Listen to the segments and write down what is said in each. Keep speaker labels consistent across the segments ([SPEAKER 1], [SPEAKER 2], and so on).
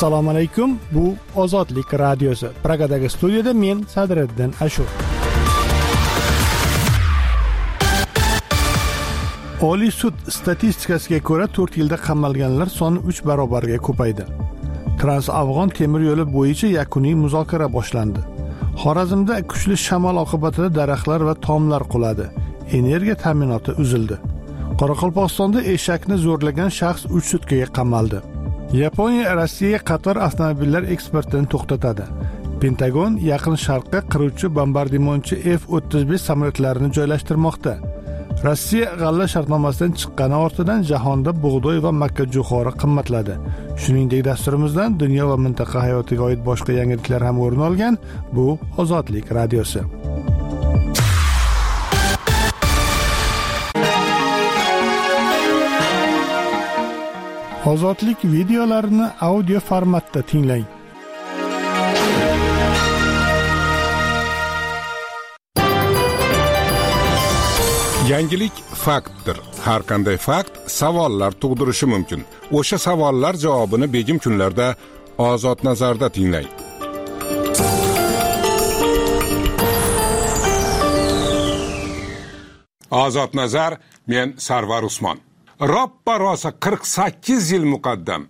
[SPEAKER 1] Assalomu alaykum. Bu Ozodlik radiosi. Pragadagi studiyada men Sadriddin Ashur. Oliy sud statistikasiga ko'ra 4 yilda qamalganlar soni 3 barobarga ko'paydi. Trans-Afg'on temir yo'li bo'yicha yakuniy muzokara boshlandi. Xorazmda kuchli shamol oqibatida daraxtlar va tomlar quladi. Energiya ta'minoti uzildi. Qoraqalpog'istonda eshakni zo'rlagan shaxs 3 sutkaga qamaldi. Yaponiya Rossiyaga qator avtomobillar eksportini to'xtatadi. Pentagon Yaqin Sharqqa qiruvchi bombardimonchi F-35 samolyotlarini joylashtirmoqda. Rossiya g'alla shartnomasidan chiqqani ortidan jahonda bug'doy va makkajo'xori qimmatladi. Shuningdek, dasturimizdan dunyo va mintaqa hayotiga oid boshqa yangiliklar ham o'rin olgan. Bu Ozodlik radiosi. Ozodlik videolarini audio formatda tinglang.
[SPEAKER 2] Yangilik faktdir. Har qanday fakt savollar tug'dirishi mumkin. O'sha savollar javobini begim kunlarda Ozod nazarda tinglang. Ozod nazar, men Sarvar Usmon. Roppa rosa 48 yil muqaddam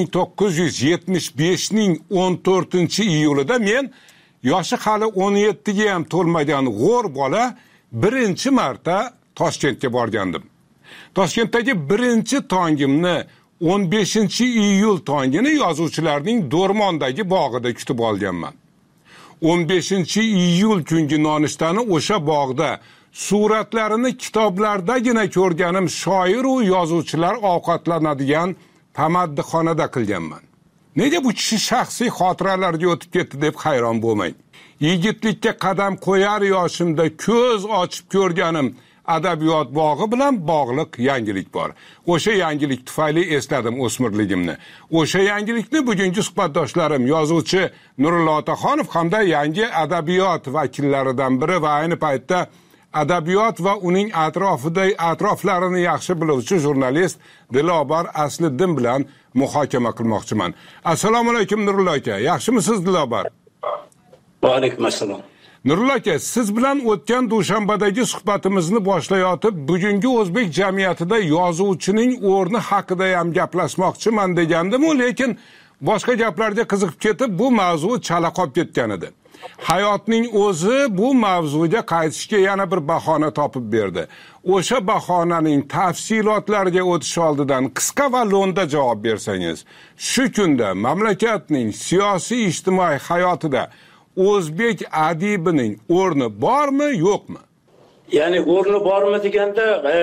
[SPEAKER 2] 1975 ning 14-iyulida men yoshi hali 17 ga ham to'lmagan g'o'r bola birinchi marta Toshkentga borgandim. Toshkentdagi birinchi tongimni 15-iyul tongini yozuvchilarning Do'rmondagi bog'ida kutib olganman. 15-iyul kungi nonushtani o'sha bog'da suratlarini kitoblardagina ko'rganim shoir va yozuvchilar ovqatlanadigan tamaddixonada qilganman. Nega bu kishi shaxsiy xotiralarga o'tib ketdi deb hayron bo'lmang. Yigitlikka qadam qo'yar yoshimda ko'z ochib ko'rganim adabiyot bog'i bilan bog'liq yangilik bor. O'sha yangilik tufayli esladim o'smirligimni. O'sha yangilikni bugungi suhbatdoshlarim yozuvchi Nurullo Otaxonov hamda yangi adabiyot vakillaridan biri va ayni paytda adabiyot va uning atroflarini yaxshi biluvchi jurnalist Dilobar Asliddin bilan muhokama qilmoqchiman. Assalomu alaykum Nurullo aka. Yaxshimisiz Dilobar?
[SPEAKER 3] Va alaykum assalom.
[SPEAKER 2] Nurullo aka, siz bilan o'tgan dushanbadagi suhbatimizni boshlayotib, bugungi o'zbek jamiyatida yozuvchining o'rni haqida ham gaplashmoqchiman degandim-u, lekin boshqa gaplarga qiziqib ketib, bu mavzu chala qolib ketgan edi. Hayotning o'zi bu mavzuga qaytishga yana bir bahona topib berdi. O'sha bahonaning tafsilotlariga o'tish oldidan qisqa va lo'nda javob bersangiz, shu kunda mamlakatning siyosiy ijtimoiy hayotida o'zbek adibining o'rni bormi, yo'qmi?
[SPEAKER 3] Ya'ni o'rni bormi deganda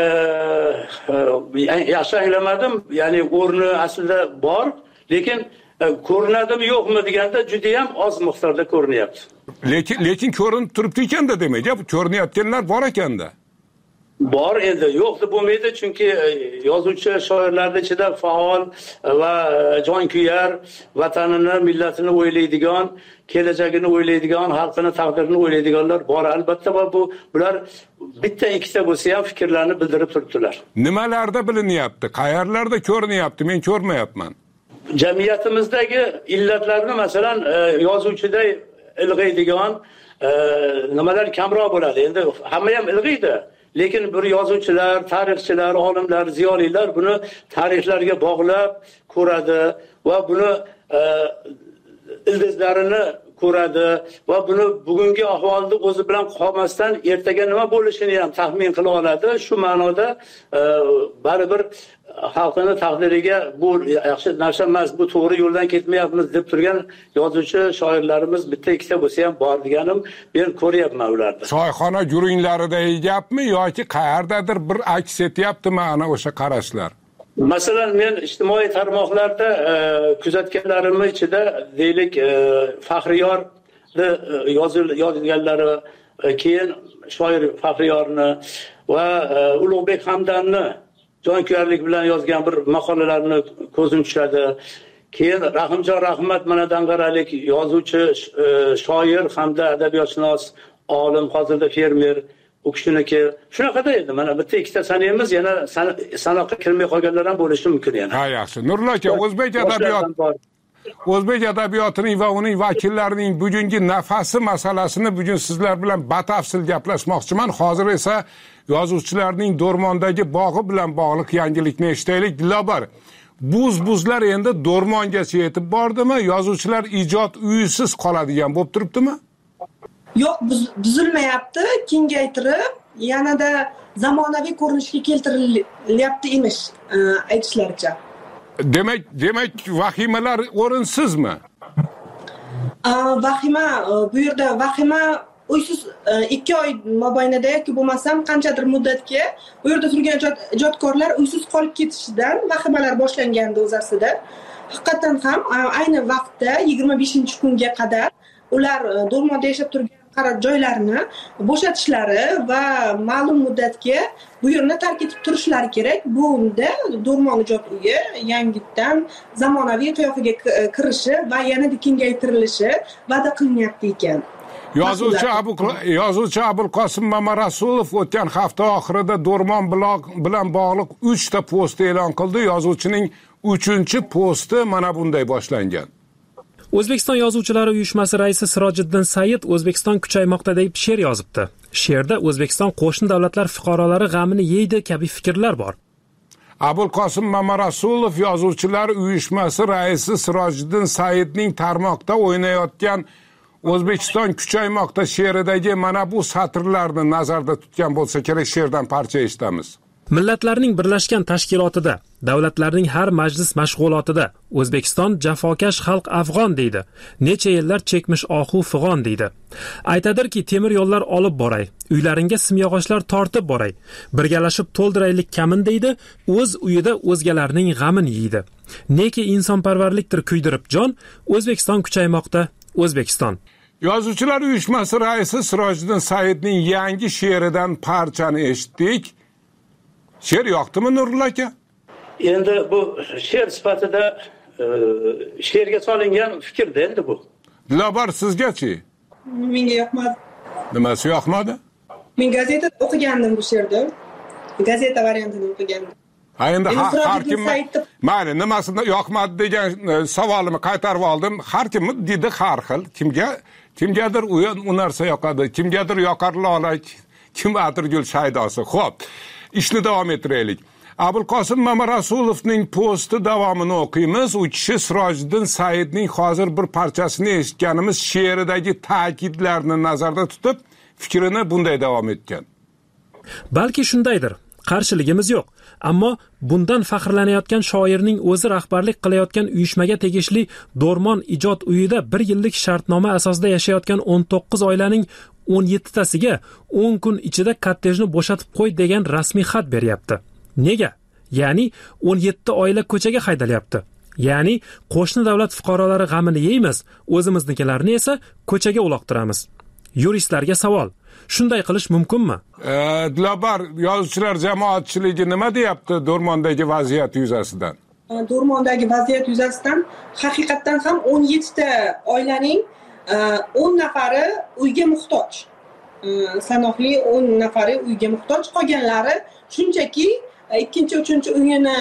[SPEAKER 3] yaxshi anglamadim. Ya'ni o'rni aslida bor, lekin ko'rinadimi yo'qmi deganda juda ham oz miqdorda ko'rinyapti.
[SPEAKER 2] Lekin ko'rinib turibdi ekanda demak, ko'rinayotganlar bor ekanda.
[SPEAKER 3] Bor endi, yo'q deb bo'lmaydi, chunki yozuvchi shoirlarning ichida faol va jonkuyar, vatanini, millatini o'ylaydigan, kelajagini o'ylaydigan, xalqini taqdirini o'ylaydiganlar bor albatta va bular bitta ikkita bo'lsa ham fikrlarini bildirib turibdilar.
[SPEAKER 2] Nimalarda bilinyapti? Qayerlarda ko'rinyapti? Men ko'rmayapman.
[SPEAKER 3] Jamiyatimizdagi illatlarni masalan yozuvchida ilg'aydigan nimalar kamroq bo'ladi. Endi hamma ham ilg'aydi. Lekin bir yozuvchilar, tarixchilar, olimlar, ziyolilar buni tarixlarga bog'lab ko'radi va buni ildizlarini ko'radi va buni bugungi ahvolda o'zi bilan qolmasdan ertaga nima bo'lishini ham taxmin qila oladi. Shu ma'noda baribir xalqini taqdiriga bu yaxshi narsa emas, bu to'g'ri yo'ldan ketmayapmiz deb turgan yozuvchi shoirlarimiz bitta ikkita bo'lsa ham bor deganim, men ko'ryapman ularni.
[SPEAKER 2] Choyxona gurunglaridagi gapmi yoki qayerdadir bir aks etyaptimi ana o'sha qarashlar?
[SPEAKER 3] Masalan, men ijtimoiy tarmoqlarda kuzatganlarim ichida deylik Faxriyorni yozganlari, keyin shoir Faxriyorni va Ulug'bek Hamdamni jonkuyarlik bilan yozgan bir maqolalarni ko'zim tushadi. Keyin Rahimjon Rahmat mana dang'aralik yozuvchi, shoir hamda adabiyotshunos, olim, hozirda fermer, u kishiniki shunaqada edi. Mana bitta ikkita sanaymiz, yana sanoqqa kirmay qolganlar ham bo'lishi mumkin yana.
[SPEAKER 2] Ha, yaxshi. Nurullo aka, o'zbek adabiyot o'zbek adabiyotining va uning vakillarining bugungi nafasi masalasini bugun sizlar bilan batafsil gaplashmoqchiman. Hozir esa yozuvchilarning Do'rmondagi bog'i bilan bog'liq yangilikni eshitaylik. Dilobar, buzlar endi Do'rmongacha yetib bordimi? Yozuvchilar ijod uyisiz qoladigan bo'lib turibdimi?
[SPEAKER 4] Yo'q, buzilmayapti, kengaytirib, yanada zamonaviy ko'rinishga keltirilyapti emish, aytishlaricha.
[SPEAKER 2] Demak, vahimalar o'rinsizmi?
[SPEAKER 4] Bu yerda vahima uysiz 2 oy mobaynida yoki bo'lmasam qanchadir muddatga bu yerda turgan ijodkorlar uysiz qolib ketishidan vahimalar boshlangandi o'z aslida. Haqiqatan ham ayni vaqtda 25-kunga qadar ular Do'rmonda yashab turgan qaror joylarini bo'shatishlari va ma'lum muddatga bu yerni tark etib turishlari kerak. Bunda Do'rmon ijod uyi yangitdan zamonaviy qiyofaga kirishi va yanada kengaytirilishi va'da qilinyapti ekan.
[SPEAKER 2] Yozuvchi Abulqosim Mamarasulov o'tgan hafta oxirida Do'rmon bilan bog'liq 3 ta post e'lon qildi. Yozuvchining 3-posti mana bunday boshlangan.
[SPEAKER 5] O'zbekiston Yozuvchilari uyushmasi raisi Sirojiddin Said O'zbekiston kuchaymoqda deb she'r yozibdi. She'rda O'zbekiston qo'shni davlatlar fuqarolari g'amini yeydi kabi fikrlar bor.
[SPEAKER 2] Abulqosim Mamarasulov Yozuvchilar uyushmasi raisi Sirojiddin Saidning tarmoqda o'ynayotgan O'zbekiston kuchaymoqda she'ridagi mana bu satrlarni nazarda tutgan bo'lsa kerak, she'rdan parcha eshitamiz.
[SPEAKER 5] Millatlarning birlashgan tashkilotida, davlatlarning har majlis mashg'ulotida O'zbekiston jafokash xalq afg'on deydi. Necha yillar chekmish ohu fig'on deydi. Aytadirki, temir yo'llar olib boray, uylaringga simyog'ochlar tortib boray. Birgalashib to'ldiraylik kamin deydi, o'z uyida o'zgalarning g'amin yeydi. Neki insonparvarlikdir kuydirib jon, O'zbekiston kuchaymoqda, O'zbekiston.
[SPEAKER 2] Yozuvchilar uyushmasi raisi Sirojiddin Saidning yangi she'ridan parchani eshitdik. She'r yoqdimi Nurullo aka?
[SPEAKER 3] Endi bu she'r sifatida she'rga solingan fikrda endi bu.
[SPEAKER 2] Dilobar, sizgachi?
[SPEAKER 4] Menga yoqmadi.
[SPEAKER 2] Nimasi yoqmadi?
[SPEAKER 4] Men gazetada o'qigandim bu she'rni. Gazeta variantini o'qigandim.
[SPEAKER 2] Ha, endi har kim mayli nimasini yoqmadi degan savolimni qaytarib oldim. Har kim dedi har xil. Kimgadir u narsa yoqadi, kimgadir yoqar lola, kimgadir gul shaydosi. Xo'p, ishni davom ettiraylik. Abulqosim Mamarasulovning posti davomini o'qiymiz. U kishi Sirojiddin Saidning hozir bir parchasini eshitganimiz she'ridagi ta'kidlarni nazarda tutib, fikrini bunday davom etgan.
[SPEAKER 5] Balki shundaydir. Qarshiligimiz yo'q. Ammo bundan faxrlanayotgan shoirning o'zi rahbarlik qilayotgan uyushmaga tegishli Do'rmon ijod uyida 1 yillik shartnoma asosida yashayotgan 19 oilaning 17tasiga 10 kun ichida kottejni bo'shatib qo'y degan rasmiy xat beryapti. Nega? Ya'ni 17 oila ko'chaga haydalyapti. Ya'ni qo'shni davlat fuqarolari g'amini yeymiz, o'zimiznikilarni esa ko'chaga uloqtiramiz. Yuristlarga savol: shunday qilish mumkinmi?
[SPEAKER 2] Dilobar, yozuvchilar jamoatchiligi nima deyapti Do'rmondagi vaziyat yuzasidan?
[SPEAKER 4] Do'rmondagi vaziyat yuzasidan haqiqatan ham 17 ta oilaning 10 nafari uyga muhtoj. Sanoqli 10 nafari uyga muhtoj, qolganlari shunchaki 2-3 uyini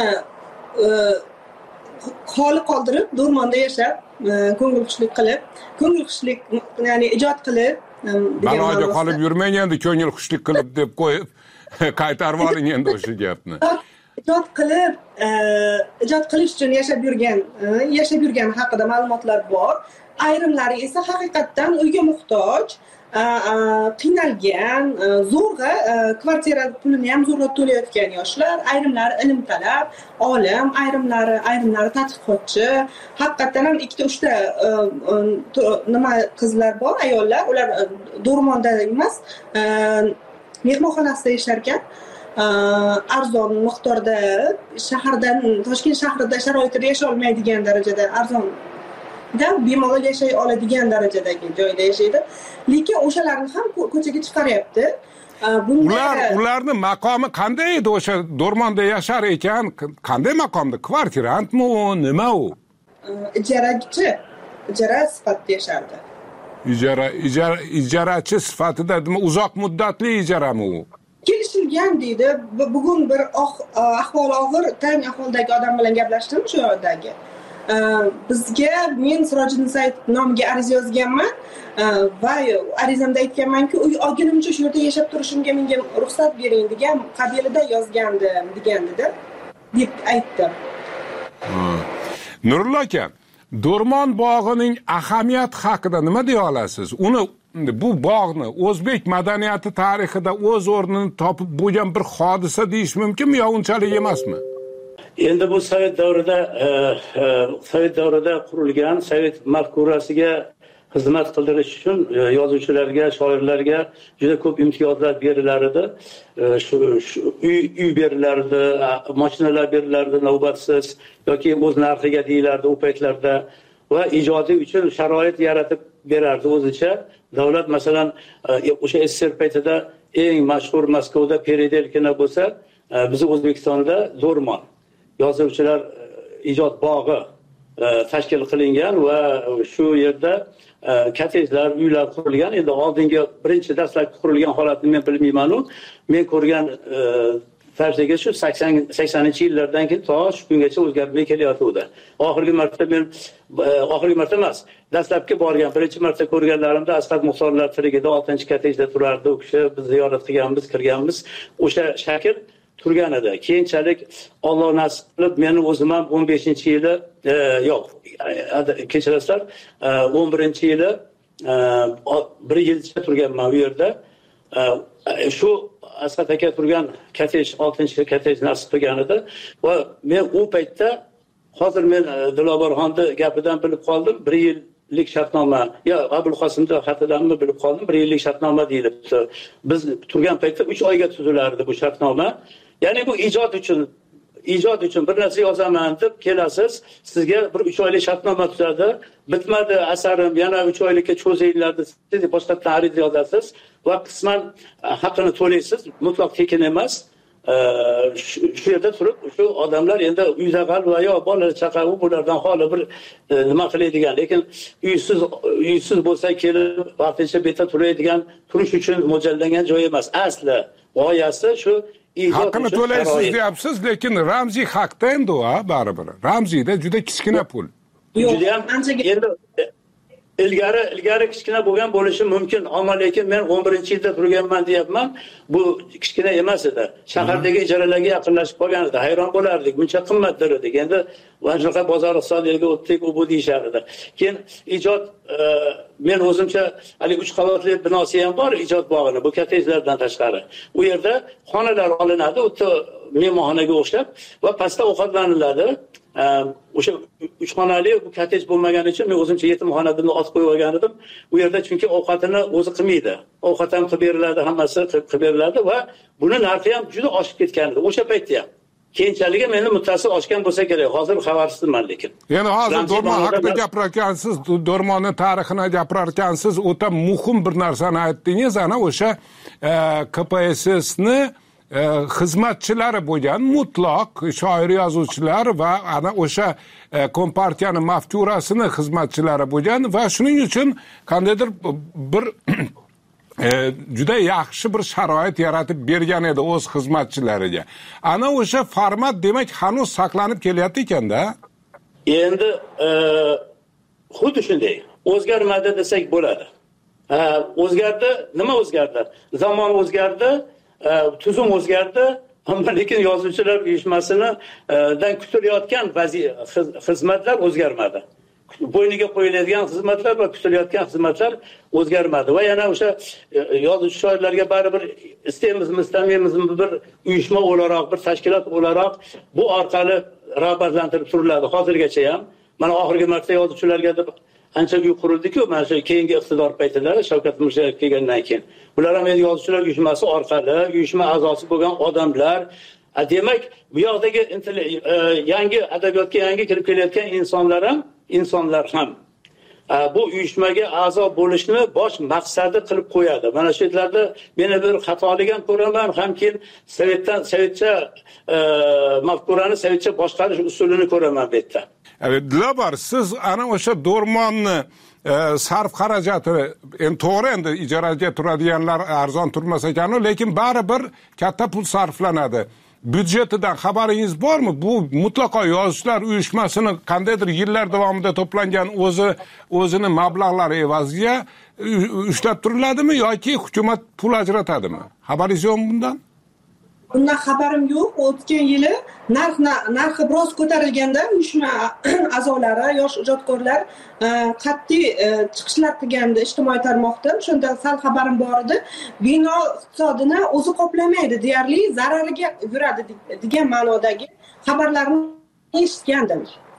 [SPEAKER 4] xoli qoldirib Do'rmonda yashab, ko'ngilxushlik ya'ni ijod qilib
[SPEAKER 2] Baloga qolib yurmang endi, ko'ngil xushlik qilib deb qo'yib qaytarib oling endi o'sha gapni.
[SPEAKER 4] Ijod qilish uchun yashab yurgan haqida ma'lumotlar bor. Ayrimlari esa haqiqatan uyga muhtoj, qiynalgan, zo'rg'a kvartira pulini ham zo'rg'a to'layotgan yoshlar, ayrimlari ilmtalab, olim, ayrimlari tadqiqotchi. Haqiqatan ham 2-3 ta nima qizlar bor, ayollar, ular Do'rmonda emas, mehmonxonasida yashar ekan. Arzon miqdorda Toshkent shahrida sharoitida yashay olmaydigan darajada arzon bemalol yashay oladigan darajadagi joyda yashaydi. Lekin o'shalarni ham ko'chaga chiqaryapti.
[SPEAKER 2] Ularning maqomi qanday edi o'sha Do'rmonda yashar ekan? Qanday maqomda? Kvartirantmi u, nima u?
[SPEAKER 4] Ijarachi, ijara sifatida yashardi.
[SPEAKER 2] Ijarachi sifatida, uzoq muddatli ijarami u?
[SPEAKER 4] Kelishilgan deydi. Bugun bir ahvoli og'ir, tang ahvoldagi odam bilan gaplashdim shu yerdagi. bizga men Sirojiddin Said nomiga ariza yozganman va arizamda aytganmanki, uy olgunimcha shu yerda yashab turishimga menga ruxsat bering degan qabilida yozgandim degandida deb aytdim.
[SPEAKER 2] Nurullo aka, Do'rmon bog'ining ahamiyati haqida nima deya olasiz? Bu bog'ni o'zbek madaniyati tarixida o'z o'rnini topib bo'lgan bir hodisa deyish mumkinmi yo unchalik emasmi?
[SPEAKER 3] Endi bu Sovet davrida qurilgan Sovet mafkurasiga xizmat qildirish uchun yozuvchilarga, shoirlarga juda ko'p imtiyozlar berilar edi. Shu uy berilardi, mashinalar berilardi navbatsiz yoki o'z narxiga deyilardi u paytlarda va ijodiy uchun sharoit yaratib berardi o'zicha. Davlat masalan o'sha SSR paytida eng mashhur Moskvada Peredelkina bo'lsa, bizning O'zbekistonda Do'rmon yozuvchilar ijod bog'i tashkil qilingan va shu yerda kottejlar, uylar qurilgan. Endi oldingi birinchi dastlabki qurilgan holatni men bilmayman-u. Men ko'rgan tarzdagi shu 80-yillardan keyin to shu kungacha o'zgarmay kelyapti. Oxirgi marta emas. Dastlabki borgan, birinchi marta ko'rganlarimda Asqat Muxtorlar tirigida 6-kottejda turardi. U kishi biz ziyorat qilganmiz, kirganmiz. O'sha shakl turgan edi. Keyinchalik Alloh nasib qilib meni o'zim ham 15-yili kechirasizlar, 11-yili bir yilcha turganman u yerda. Shu Asqat aka turgan kottej 6-kottej nasib qilgan edi va men u paytda hozir men Dilobarxonni gapidan bilib qoldim. 1 yillik shartnoma, Abul Qosimning xatidanmi bilib qoldim. 1 yillik shartnoma deyilibdi. Biz turgan paytda 3 oyga tuzilardi bu shartnoma. Ya'ni bu ijod uchun bir narsa yozaman deb kelasiz, sizga bir 3 oylik shartnoma tuzadi. Bitmadi asarim, yana 3 oylikka cho'zinglar deb siz boshqatdan ariza yozasiz va qisman haqqini to'laysiz, mutlaq tekin emas. Shu yerda turib shu odamlar endi uyda qolib va yo bola chaqa u bulardan xoli bir nima qiladigan, lekin uysiz bo'lsa kelib vaqtincha betda turadigan, turish uchun mo'ljallangan joy emas. Asli g'oyasi shu
[SPEAKER 2] haqqini to'laysiz deyapsiz, lekin ramziy haqda endi u baribir. Ramziyda juda kichkina pul.
[SPEAKER 3] Juda ham endi ilgari kichkina bo'lgan bo'lishi mumkin, ammo lekin men 11-yilda turganman deyapman. Bu kichkina emas edi. Shahardagi ijaralarga yaqinlashib qolgan edi. Hayron bo'lardik, buncha qimmatdir edik. Endi shunaqa bozor iqtisodiyotga o'tdik, u bu deyishar edi. Keyin ijod men o'zimcha hali 3 qavatli binosi ham bor ijod bog'ini, bu kottejlardan tashqari. U yerda xonalar olinadi, o'ta mehmonxonaga o'xshab va pastda ovqatlaniladi. O'sha 3 xonali bu kottej bo'lmagani uchun men o'zimcha yetimxona deb ot qo'yib olgan edim. U yerda chunki ovqatini o'zi qilmaydi. Ovqat ham qilib beriladi, hammasi qilib beriladi va buni narxi ham juda oshib ketgan edi o'sha paytda ham. Keyinchalik meni muttasil oshgan bo'lsa kerak. Hozir xabarsizman lekin.
[SPEAKER 2] Ya'ni hozir Do'rmon haqida gapirarkansiz, Do'rmonni tarixini gapirarkansiz, o'ta muhim bir narsani aytdingiz, ana o'sha KPSSni xizmatchilari bo'lgan mutlaq shoir yozuvchilar va ana o'sha kompartiyani mafkurasini xizmatchilari bo'lgan va shuning uchun qandaydir bir juda yaxshi bir sharoit yaratib bergan edi o'z xizmatchilariga. Ana o'sha format demak hanuz saqlanib kelyapti ekanda.
[SPEAKER 3] Endi xuddi shunday o'zgarmadi desak bo'ladi. O'zgardi, nima o'zgardi? Zamon o'zgardi, tuzum o'zgardi, ammo lekin yozuvchilar uyushmasidan kutilayotgan xizmatlar o'zgarmadi. Bo'yniga qo'yiladigan xizmatlar va kutilayotgan xizmatlar o'zgarmadi va yana o'sha yozuvchi shoirlarga baribir istaymizmi, istamaymizmi bir uyushma o'laroq, bir tashkilot o'laroq bu orqali rag'batlantirib turiladi hozirgacha ham. Mana oxirgi marta yozuvchilarga deb ancha uy qurildi-ku, mana shu keyingi iqtidor paytida Shavkat Mirziyoyev kelgandan keyin. Bular ham endi yozuvchilar uyushmasi orqali uyushma a'zosi bo'lgan odamlar. Demak, bu yoqdagi yangi adabiyotga yangi kirib kelayotgan insonlar ham bu uyushmaga a'zo bo'lishni bosh maqsadi qilib qo'yadi. Mana shu yerlarda meni bir xatolik ham ko'raman, ham keyin sovetcha mafkurani sovetcha boshqarish usulini ko'raman bu yerda.
[SPEAKER 2] Dilobar, siz ana o'sha Do'rmonni sarf xarajati to'g'ri, endi ijaraga turadiganlar arzon turmas ekan, lekin baribir katta pul sarflanadi. byudjetidan xabaringiz bormi? Bu mutlaqo Yozuvchilar uyushmasini qandaydir yillar davomida to'plangan o'zini mablag'lari evaziga ushlab turiladimi yoki hukumat pul ajratadimi? Xabaringiz yo'qmi bundan?
[SPEAKER 4] Bundan xabarim yo'q. O'tgan yili narxi biroz ko'tarilganda uyushma a'zolari, yosh ijodkorlar qat'iy chiqishlar qilgandi ijtimoiy tarmoqda. Shunda sal xabarim bor edi. Bino iqtisodini o'zi qoplamaydi, deyarli zarariga yuradi degan ma'nodagi xabarlarni eshitgandim.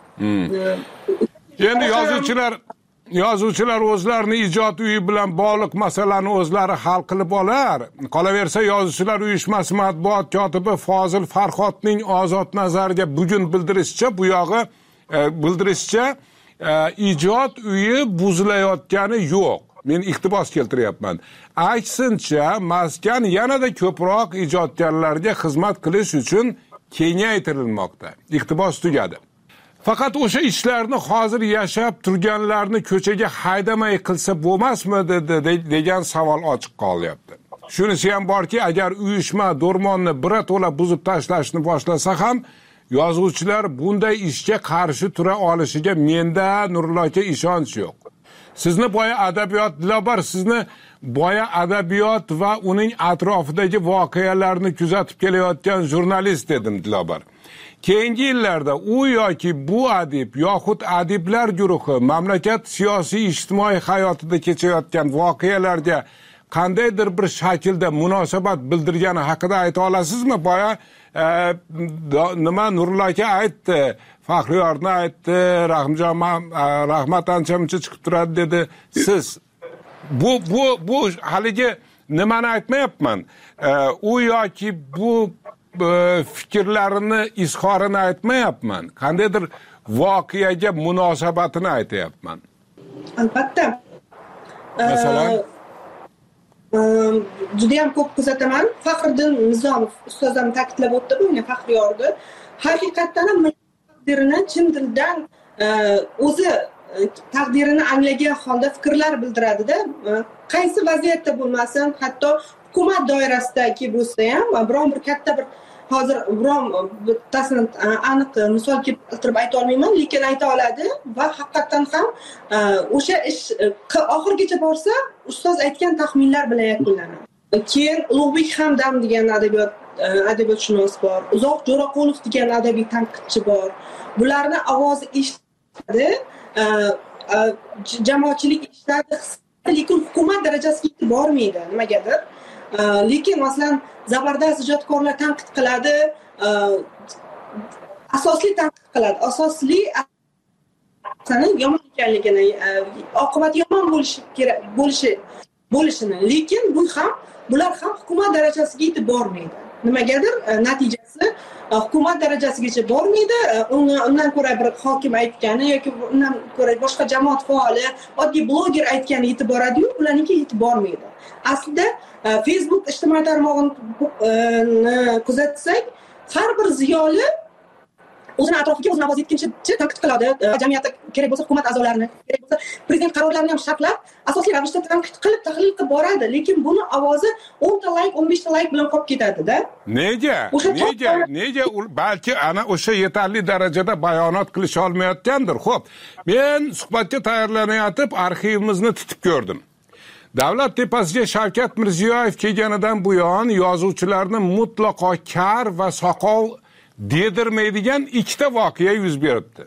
[SPEAKER 2] Endi yozuvchilar o'zlarini ijod uyi bilan bog'liq masalani o'zlari hal qilib olar. Qolaversa, Yozuvchilar uyushmasi matbuot kotibi Fozil Farhodning Ozod nazariga bugun bildirishicha ijod uyi buzilayotgani yo'q. Men iqtibos keltiryapman. Aksincha, maskan yanada ko'proq ijodkorlarga xizmat qilish uchun kengaytirilmoqda. Iqtibos tugadi. Faqat o'sha ishlarni hozir yashab turganlarni ko'chaga haydamay qilsa bo'lmasmidi degan savol ochiq qolyapti. Shunisi ham borki, agar uyushma Do'rmonni birato'la buzib tashlashni boshlasa ham, yozuvchilar bunday ishga qarshi tura olishiga menda Nurulloga ishonch yo'q. Sizni boya adabiyot Dilobar, sizni boya adabiyot va uning atrofidagi voqealarni kuzatib kelayotgan jurnalist dedim Dilobar. Keyingi yillarda u yoki bu adib yoxud adiblar guruhi mamlakat siyosiy ijtimoiy hayotida kechayotgan voqealarga qandaydir bir shaklda munosabat bildirgani haqida ayta olasizmi? Boya nima Nurullo aka aytdi, Faxriyorni aytdi, Rahimjon Rahmat ancha-muncha chiqib turadi dedi. Siz bu haligi nimani aytmayapman. U yoki bu fikrlarini izhorini aytmayapman. Qandaydir voqeaga munosabatini aytayapman.
[SPEAKER 4] Albatta.
[SPEAKER 2] Masalan,
[SPEAKER 4] juda ham ko'p kuzataman. Faxriddin Nizomov ustozim ta'kidlab o'tdi buni, Faxriyorni. Haqiqatdan ham taqdirini chin dildan o'zi taqdirini anglagan holda fikrlar bildiradi-da. Qaysi vaziyatda bo'lmasin, hatto hukumat doirasidagi bo'lsa ham biron bir katta bir hozir biron bittasini aniq misol keltirib ayta olmayman, lekin ayta oladi va haqiqatan ham o'sha ish oxirigacha borsa ustoz aytgan taxminlar bilan yakunlanadi. Keyin Ulug'bek Hamdam degan adabiyotshunos bor, Uzoq Jo'raqulov degan adabiy tanqidchi bor. Bularni ovozi eshitadi, jamoatchilik eshitadi, lekin hukumat darajasiga yetib bormaydi nimagadir. Lekin masalan zabardast ijodkorlar tanqid qiladi, asosli tanqid qiladi. Asosli sana yomon ekanligini, oqibati yomon bo'lishini, lekin bular ham hukumat darajasiga yetib bormaydi. Nimagadir natijasi hukumat darajasigacha bormaydi. Undan ko'ra bir hokim aytgani yoki undan ko'ra boshqa jamoat faoli, oddiy bloger aytgani yetib boradi-yu, ularniki yetib bormaydi. Aslida Facebook ijtimoiy tarmog'ini kuzatsak, har bir ziyoli o'zini atrofiga o'zini ovoz yetguncha tanqid qiladi. Jamiyatda kerak bo'lsa hukumat a'zolarini, kerak bo'lsa prezident qarorlarini ham sharhlab, asosiy ravishda tanqid qilib, tahlil qilib boradi, lekin buni ovozi 10 ta like, 15 ta like bilan qolib ketadi-da.
[SPEAKER 2] Nega? Balki ana o'sha yetarli darajada bayonot qilisha olmayotgandir. Xo'p, men suhbatga tayyorlanayotib arxivimizni titib ko'rdim. Davlat tepasiga Shavkat Mirziyoyev kelganidan buyon yozuvchilarni mutlaqo kar va soqov dedirmaydigan ikkita voqea yuz beribdi.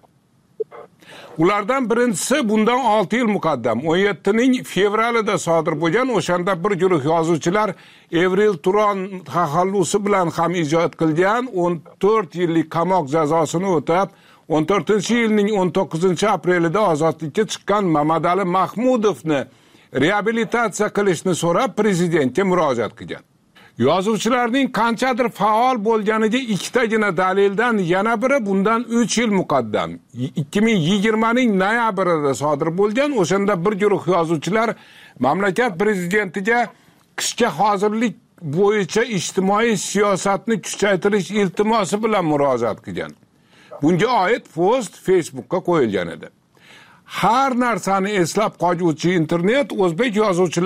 [SPEAKER 2] Ulardan birinchisi bundan 6 yil muqaddam 17 fevralida sodir bo'lgan. O'shanda bir guruh yozuvchilar Evril Turon taxallusi bilan ham ijod qilgan 14 yillik qamoq jazosini o'tab 14-yilning 19-aprelida ozodlikka chiqqan Mamadali Mahmudovni reabilitatsiya qilishni so'rab prezidentga murojaat qilgan. Yozuvchilarning qanchadir faol bo'lganiga ikkitagina dalildan yana biri bundan 3 yil muqaddam 2020ning noyabrida sodir bo'lgan. O'shanda bir guruh yozuvchilar mamlakat prezidentiga qishga hozirlik bo'yicha ijtimoiy siyosatni kuchaytirish iltimosi bilan murojaat qilgan. Bunga oid post Facebookka qo'yilgan edi. Har narsani eslab qoluvchi internet o'zbek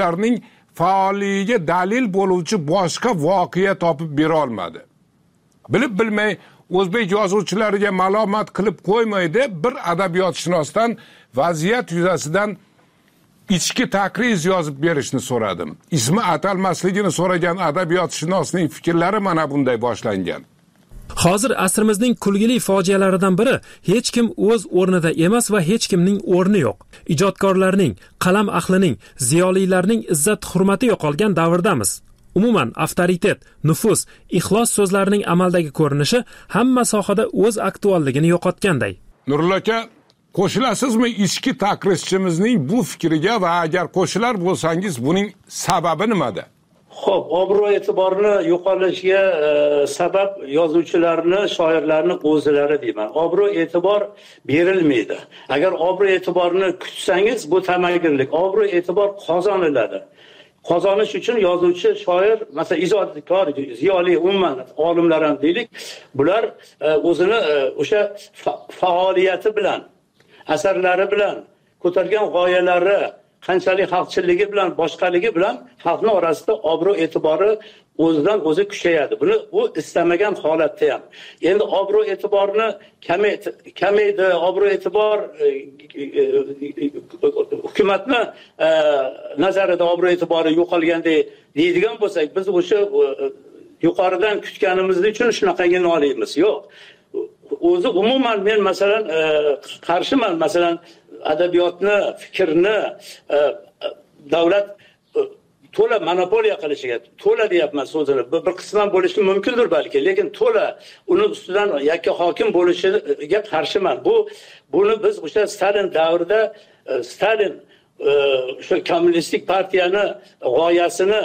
[SPEAKER 2] yozuvchilarining faolligiga dalil bo'luvchi boshqa voqea topib bera olmadi. bilib bilmay o'zbek yozuvchilariga malomat qilib qo'ymaydi, bir adabiyotshunosdan vaziyat yuzasidan ichki takriz yozib berishni so'radim. Ismi atalmasligini so'ragan adabiyotshunosning fikrlari mana bunday boshlangan.
[SPEAKER 5] Hozir asrimizning kulgili fojialaridan biri hech kim o'z o'rnida emas va hech kimning o'rni yo'q. Ijodkorlarning, qalam ahlining, ziyolilarning izzat-hurmati yo'qolgan davrdamiz. Umuman avtoritet, nufuz, ixlos so'zlarining amaldagi ko'rinishi hamma sohada o'z aktualligini yo'qotganday.
[SPEAKER 2] Nurul aka, qo'shilasizmi ichki takrizchimizning bu fikriga va agar qo'shilar bo'lsangiz buning sababi nimada?
[SPEAKER 3] Xo'p, obro' e'tiborni yo'qolishiga sabab yozuvchilarni, shoirlarni o'zlari deyman. Obro' e'tibor berilmaydi. Agar obro' e'tiborni kutsangiz bu tamagirlik. Obro' e'tibor qozoniladi. Qozonish uchun yozuvchi, shoir, masalan, ijodkor, ziyoli, umuman olimlar ham deylik, bular o'zini o'sha faoliyati bilan, asarlari bilan, ko'targan g'oyalari, qanchalik xalqchilligi bilan, boshqaligi bilan xalqni orasida obro' e'tibori o'zidan o'zi kuchayadi. Buni u istamagan holatda ham. Endi obro' e'tiborni kamaydi, obro' e'tibor hukumatni nazarida obro' e'tibori yo'qolgandek deydigan bo'lsak, biz o'sha yuqoridan kutganimiz uchun shunaqaga noliymiz. Yo'q. O'zi umuman men masalan qarshiman, masalan adabiyotni, fikrni davlat to'la monopoliya qilishiga, to'la deyapman so'zini, bir qisman bo'lishi mumkindir balki, lekin to'la uni ustidan yakka hokim bo'lishiga qarshiman. Buni biz o'sha Stalin davrida Stalin o'sha kommunistik partiyani g'oyasini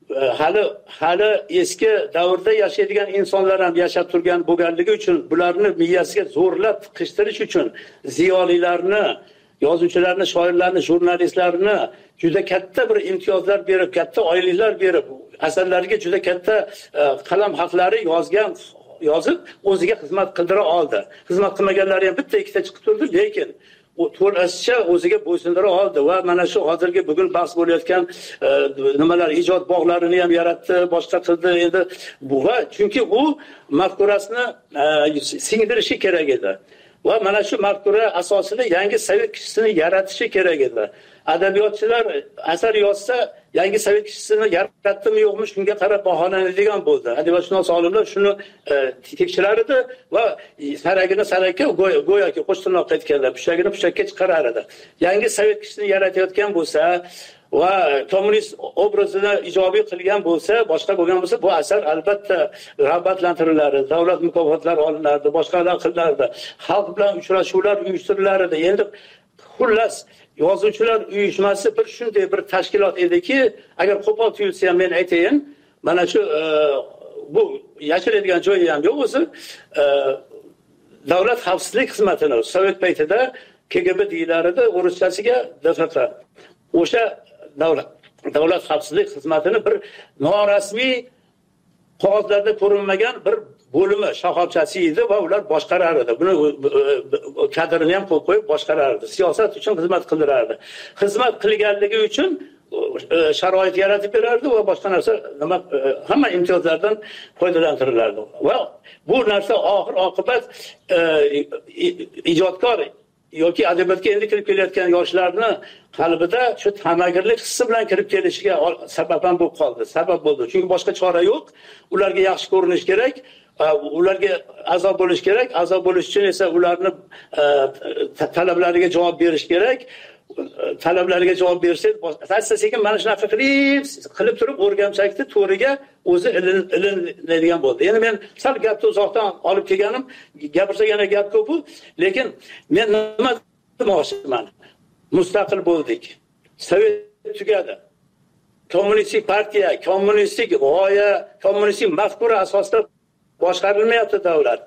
[SPEAKER 3] hali eski davrda yashaydigan insonlar ham yashab turgan bo'lganligi uchun bularni miyasiga zo'rlab tiqishtirish uchun ziyolilarni, yozuvchilarni, shoirlarni, jurnalistlarni juda katta bir imtiyozlar berib, katta oyliklar berib, asarlariga juda katta qalam haqlari yozib o'ziga xizmat qildira oldi. Xizmat qilmaganlari ham bitta ikkita chiqib turdi, lekin to'lasicha o'ziga bo'ysundira oldi va mana shu hozirgi bugun bahs bo'layotgan nimalar, ijod bog'larini ham yaratdi, boshqa qildi. Endi bu va chunki u mafkurasini singdirishi kerak edi. Va mana shu mafkura asosida yangi sovet kishisini yaratishi kerak edi. Adabiyotchilar asar yozsa, yangi sovet kishisini yaratdimi yo'qmi shunga qarab baholanadigan bo'ldi. Adabiyotshunos olimlar shuni tekshirar edi va saragini sarakka, go'yoki qo'shtirnoqqa aytganlar, pushagini pushakka chiqarar edi. Yangi sovet kishisini yaratayotgan bo'lsa va kommunist obrazini ijobiy qilgan bo'lsa, boshqa bo'lgan bo'lsa, bu asar albatta rag'batlantirilardi, davlat mukofotlari olinardi, boshqalar qilinardi, xalq bilan uchrashuvlar uyushtirilardi. Endi xullas yozuvchilar uyushmasi bir shunday bir tashkilot ediki, agar qo'pol tuyulsa ham men aytayin, mana shu bu yashiradigan joyi ham yo'q o'zi. Davlat xavfsizlik xizmatini sovet paytida KGB deyilar edi, o'rischasiga DFQ. O'sha davlat xavfsizlik xizmatini bir norasmiy qog'ozlarda ko'rinmagan bir bo'limi, shoxobchasi edi va ular boshqarar edi. Buni kadrini ham qo'yib boshqarardi. Siyosat uchun xizmat qildirardi. Xizmat qilganligi uchun sharoit yaratib berardi va boshqa narsa hamma imtiyozlardan foydalantirilardi. Va bu narsa oxir oqibat ijodkor yoki adabiyotga endi kirib kelayotgan yoshlarni qalbida shu tamagirlik hissi bilan kirib kelishiga sabab ham bo'lib qoldi. Sabab bo'ldi. Chunki boshqa chora yo'q. Ularga yaxshi ko'rinish kerak. Ularga a'zo bo'lish kerak. A'zo bo'lish uchun esa ularni talablariga javob berish kerak. Talablariga javob bersa, asta-sekin mana shunaqa qilib turib o'rgamchakni to'riga o'zi ilinadigan bo'ldi. Endi men sal gapni uzoqdan olib kelganim, gapirsa yana gap ko'p, lekin men nima demoqchiman? Mustaqil bo'ldik. Sovet tugadi. Kommunistik partiya, kommunistik g'oya, kommunistik mafkura asosida boshqarilmayapti davlat.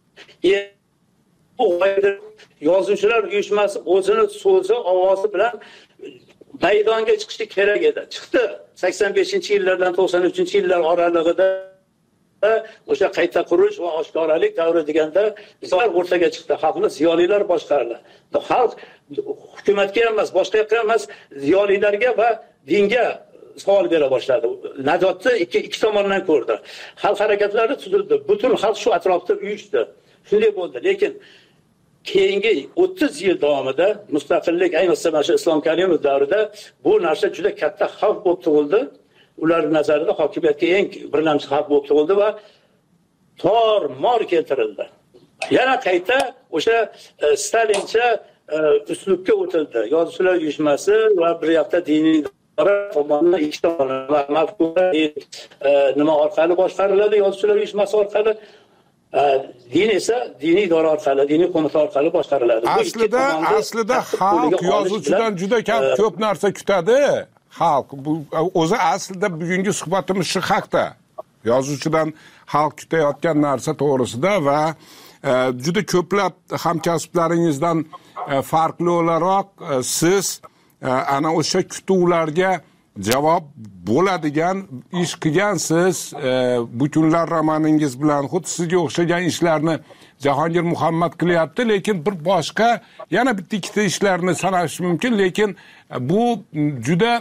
[SPEAKER 3] Bu yozuvchilar uyushmasi o'zini so'zi, ovozi bilan maydonga chiqishi kerak edi. Chiqdi. 85-yillardan 93-yillar oralig'ida o'sha qayta qurish va oshkoralik davri deganda bizlar o'rtaga chiqdi. Xalqni ziyolilar boshqardi. Xalq hukumatga emas, boshqa yoqqa emas, ziyolilarga va dinga savol bera boshladi. Najotni ikki tomondan ko'rdi. Xalq harakatlari tuzildi. Butun xalq shu atrofda uyushdi. Shunday bo'ldi. Lekin keyingi 30 yil davomida mustaqillik, ayniqsa mana shu Islom Karimov davrida bu narsa juda katta xavf bo'lib tug'ildi. Ular nazarida hokimiyatga eng birlamchi xavf bo'lib tug'ildi va tor-mor keltirildi. Yana qayta o'sha Stalincha uslubga o'tildi. Yozuvchilar uyushmasi va bir yoqda diniy tomonidan ikki tomonlama mafkura nima orqali boshqariladi, yozuvchilar uyushmasi orqali, din esa diniy idora orqali, diniy qo'mita orqali boshqariladi.
[SPEAKER 2] Aslida xalq yozuvchidan juda ko'p narsa kutadi. Xalq bu o'zi aslida bugungi suhbatimiz shu haqda. Yozuvchidan xalq kutayotgan narsa to'g'risida va juda ko'plab hamkasblaringizdan farqli o'laroq siz ana o'sha kutuvlarga javob bo'ladigan ish qilgansiz. Butunlar romaningiz bilan xuddi sizga o'xshagan ishlarni Jahongir Muhammad qilyapti, lekin bir boshqa yana bitta ikkita ishlarni sanash mumkin, lekin bu juda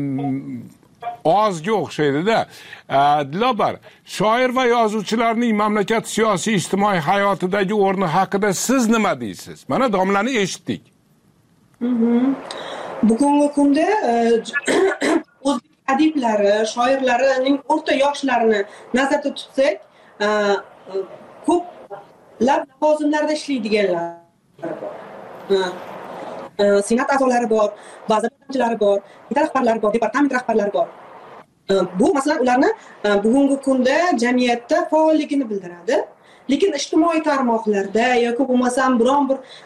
[SPEAKER 2] ozga o'xshaydi-da. Dilobar, shoir va yozuvchilarning mamlakat siyosiy ijtimoiy hayotidagi o'rni haqida siz nima deysiz? Mana domlani eshitdik.
[SPEAKER 4] Bugungi kunda o'zbek adiblari, shoirlarining o'rta yoshlarini nazarda tutsak, ko'p lavozimlarda ishlaydiganlar bor. Senat a'zolari bor, vazir yordamchilari bor, rahbarlari bor, departament rahbarlari bor. Bu masalan ularni bugungi kunda jamiyatda faolligini bildiradi. Lekin ijtimoiy tarmoqlarda yoki bo'lmasam biron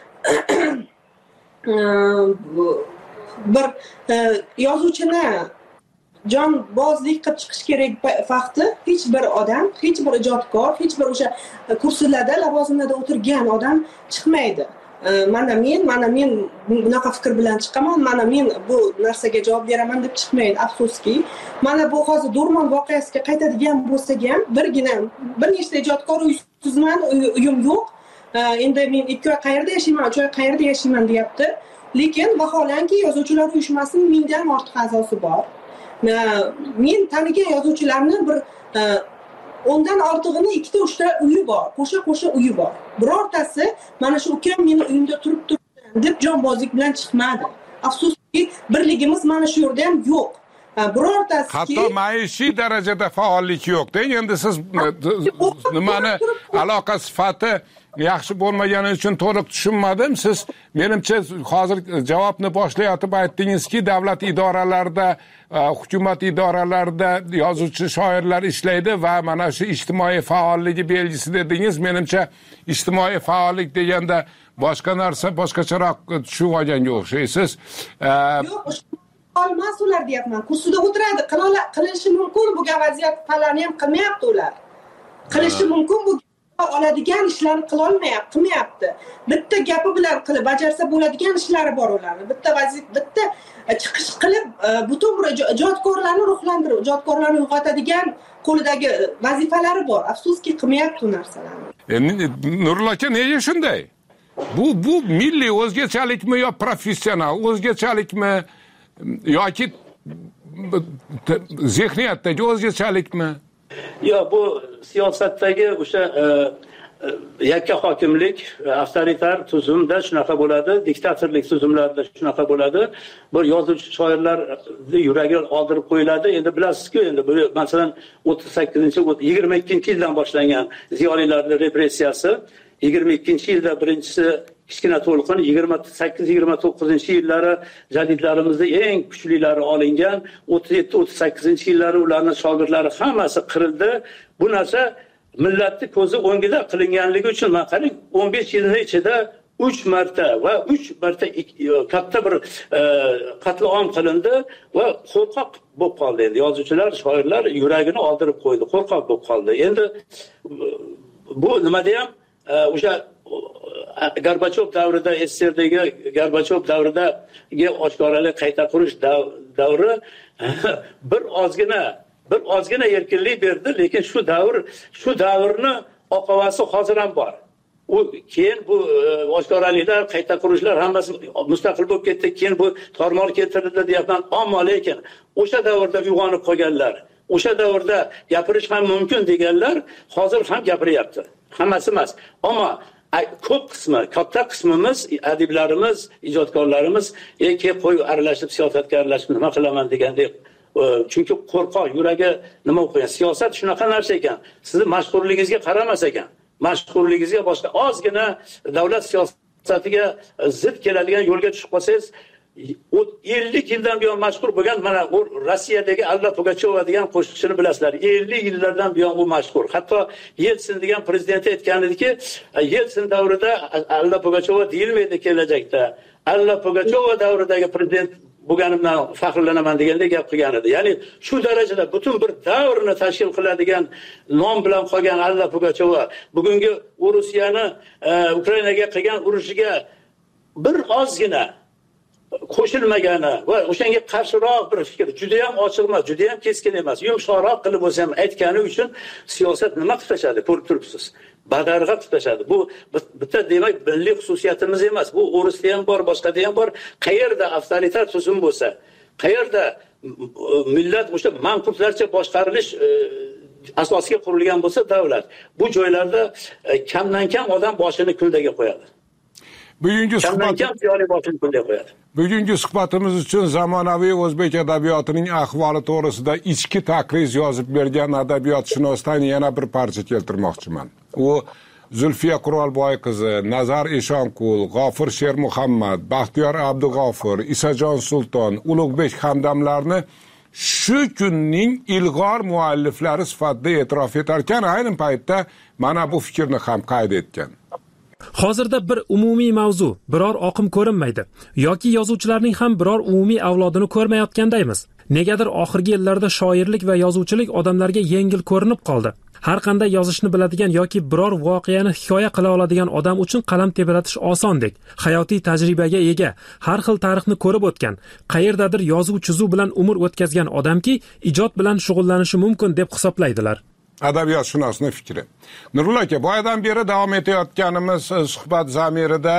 [SPEAKER 4] bir yozuvchini jonbozlik qilib chiqish kerak vaqti hech bir odam, hech bir ijodkor, hech bir o'sha kursilarda, lavozimlarda o'tirgan odam chiqmaydi. Mana men bunaqa fikr bilan chiqaman, mana men bu narsaga javob beraman deb chiqmaydi, afsuski. Mana bu hozir Do'rmon voqeasiga qaytadigan bo'lsak ham, bir nechta ijodkor uysizman, uyim yo'q. Endi men 2 oy qayerda yashayman, 3 oy qayerda yashayman deyapti. Lekin vaholanki yozuvchilar uyushmasining 1000 dan ortiq a'zosi bor. Men tanigan yozuvchilarni bir 10 dan ortig'ini 2-3 ta uyi bor, qo'sha uyi bor. Birortasi mana shu ukam meni uyimda turibdi deb jonbozlik bilan chiqmadi. Afsuski birligimiz mana shu yerda ham yo'q. Birortasi
[SPEAKER 2] hatto maishiy darajada faollik yo'q-da. Endi siz nimani aloqa sifati yaxshi bo'lmagani uchun to'liq tushunmadim. Siz menimcha hozir javobni boshlayotib aytdingizki, davlat idoralarida, hukumat idoralarida yozuvchi shoirlar ishlaydi va mana shu ijtimoiy faolligi belgisi dedingiz. Menimcha ijtimoiy faollik deganda boshqa narsa, boshqacharoq tushunib olganga o'xshaysiz.
[SPEAKER 4] Yo'q, mas'ullar deyapman. Kursida o'tiradi, qilishi mumkin bo'lgan vazifalarni ham qilmayapti ular. Qilishi mumkin bu oladigan ishlarni qila olmayapti, qilmayapti. Bitta gapi bilan qilib bajarsa bo'ladigan ishlari bor ularning. Bitta chiqish qilib butun bir ijodkorlarni ruhlantirib, ijodkorlarni uyg'otadigan qo'lidagi vazifalari bor. Afsuski qilmayapti u narsalarni.
[SPEAKER 2] Nurullo aka, nega shunday? Bu milliy o'zgachalikmi yo professional o'zgachalikmi yoki zehniyatdagi o'zgachalikmi?
[SPEAKER 3] Yo'q, bu siyosatdagi o'sha yakka hokimlik, avtoritar tuzumda shunaqa bo'ladi, diktatorlik tuzumlarida shunaqa bo'ladi. Bir yozuvchi shoirlarni yuragi oldirib qo'yiladi. Endi bilasizku, endi bu masalan 22-yildan boshlangan ziyolilarning repressiyasi, 22-yilda birinchisi Kichkina to'lqin, 28-29-yillari jadidlarimizda eng kuchlilari olingan, 37-38-yillari ularning shogirdlari hammasi qirildi. Bu narsa millatning ko'zi o'ngida qilinganligi uchun men qarang 15 yilning ichida 3 marta va 3 marta katta bir qatl-om qilindi va qo'rqoq bo'lib qoldi. Endi yozuvchilar, shoirlar yuragini oldirib qo'ydi, qo'rqoq bo'lib qoldi. Endi bu nimada ham o'sha Gorbachov davrida, SSRdagi Gorbachov davridagi oshkoralik qayta qurish davri bir ozgina erkinlik berdi, lekin shu davrni oqavasi hozir ham bor. u keyin bu oshkoraliklar, qayta qurishlar hammasi mustaqil bo'lib ketdi, keyin bu tormol keltirildi deyapman. Ammo lekin o'sha davrda uyg'onib qolganlar, o'sha davrda gapirish ham mumkin deganlar hozir ham gapiryapti. Hammasi emas. Ammo ko'p qismi, katta qismimiz, adiblarimiz, ijodkorlarimiz qo'y aralashib siyosatga aralashib nima qilaman degandek. Chunki qo'rqoq, yuragi nima o'qigan. Siyosat shunaqa narsa ekan. Sizni mashhurligingizga qaramas ekan. Mashhurligingizga boshqa ozgina davlat siyosatiga zid keladigan yo'lga tushib qolsangiz, 50 yildan buyon mashhur bo'lgan mana u Rossiyadagi Alla Pugacheva degan qo'shiqchini bilasizlar. 50 yillardan buyon u mashhur. Hatto Yeltsin degan prezident aytgan ediki, Yeltsin davrida Alla Pugacheva deyilmaydi kelajakda. Alla Pugacheva davridagi prezident bo'lganimdan faxrlanaman deganda gap qilgan edi. Ya'ni shu darajada butun bir davrni tashkil qiladigan nom bilan qolgan Alla Pugacheva bugungi Rossiyani Ukrainaga qilgan urushiga bir ozgina qo'shilmagani va o'shanga qarshiroq bir fikr, juda ham ochiq emas, juda ham keskin emas, yumshoqroq qilib bo'lsa ham aytgani uchun siyosat nima qilishadi, ko'rib turibsiz. Badarg'a tutashadi. Bu bitta demak milliy xususiyatimiz emas. Bu o'risda ham bor, boshqada ham bor. Qayerda avtoritar tuzum bo'lsa, qayerda millat o'sha manqurtlarcha boshqarilish asosiga qurilgan bo'lsa davlat, bu joylarda kamdan kam odam boshini kundaga qo'yadi.
[SPEAKER 2] Bugungi suhbatimiz uchun zamonaviy o'zbek adabiyotining ahvoli to'g'risida ichki taqriz yozib bergan adabiyotshunosdan yana bir parcha keltirmoqchiman. U Zulfiya Qurolboy qizi, Nazar Eshonqul, G'ofir Shermuhammad, Baxtiyor Abdug'ofir, Isajon Sulton, Ulug'bek hamdamlarni shu kunning ilg'or mualliflari sifatida e'tirof etarkan, ayni paytda mana bu fikrni ham qayd etgan.
[SPEAKER 5] Hozirda bir umumiy mavzu, biror oqim ko'rinmaydi yoki yozuvchilarning ham biror umumiy avlodini ko'rmayotgandaymiz. Negadir oxirgi yillarda shoirlik va yozuvchilik odamlarga yengil ko'rinib qoldi. Har qanday yozishni biladigan yoki biror voqeani hikoya qila oladigan odam uchun qalam tebratish osondek, hayotiy tajribaga ega, har xil tarixni ko'rib o'tgan, qayerdadir yozuv-chizuv bilan umr o'tkazgan odamki, ijod bilan shug'ullanishi mumkin deb hisoblaydilar.
[SPEAKER 2] Adabiyotshunosning fikri. Nurul aka, boyadan beri davom etayotganimiz suhbat zamirida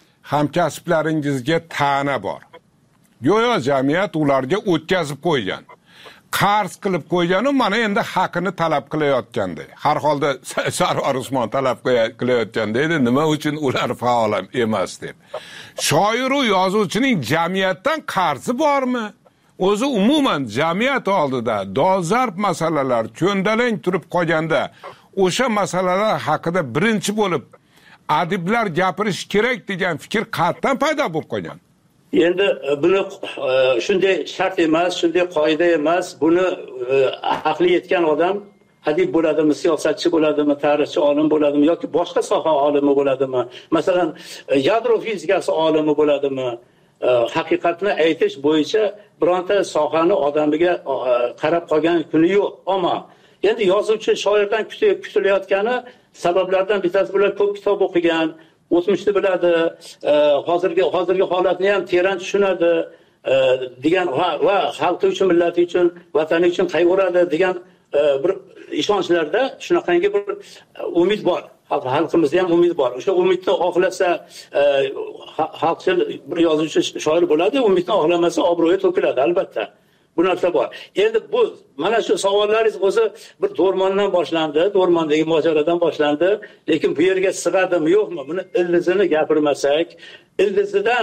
[SPEAKER 2] hamkasblaringizga ta'na bor. Go'yo jamiyat ularga o'tkazib qo'ygan, qarz qilib qo'ygan, mana endi haqini talab qilayotganda. Har holda Sarvar Usmon talab qilayotganda edi, nima uchun ular faol emas deb. Shoir va yozuvchining jamiyatdan qarzi bormi? O'zi umuman jamiyat oldida dolzarb masalalar ko'ndalang turib qolganda, o'sha masalalar haqida birinchi bo'lib adiblar gapirish kerak degan fikr qayerdan paydo bo'lib qolgan?
[SPEAKER 3] Endi buni shunday shart emas, shunday qoida emas. Buni aqli yetgan odam adib bo'ladimi, siyosatchi bo'ladimi, tarixchi olim bo'ladimi yoki boshqa soha olimi bo'ladimi? Masalan, yadro fizikasi olimi bo'ladimi? Haqiqatni aytish bo'yicha bironta sohani odamiga qarab qolgan kuni yo'q. Ammo endi yozuvchi shoirdan kutilayotgani sabablardan bittasi bular ko'p kitob o'qigan, o'tmishni biladi, hozirgi holatni ham teran tushunadi degan va xalqi uchun, millati uchun, vatani uchun qayg'uradi degan bir ishonchlarda shunaqangi bir umid bor. Xalqimizda ham umid bor. O'sha umidni oqlasa xalqchil bir yozuvchi shoir bo'ladi, umidni oqlamasa obro'yi to'kiladi albatta. Bu narsa bor. Endi bu mana shu savollaringiz o'zi bir Do'rmondan boshlandi, Do'rmondagi mojarodan boshlandi, lekin bu yerga sig'adimi, yo'qmi? Buni ildizini gapirmasak, ildizidan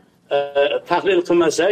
[SPEAKER 3] tahlil qilmasak,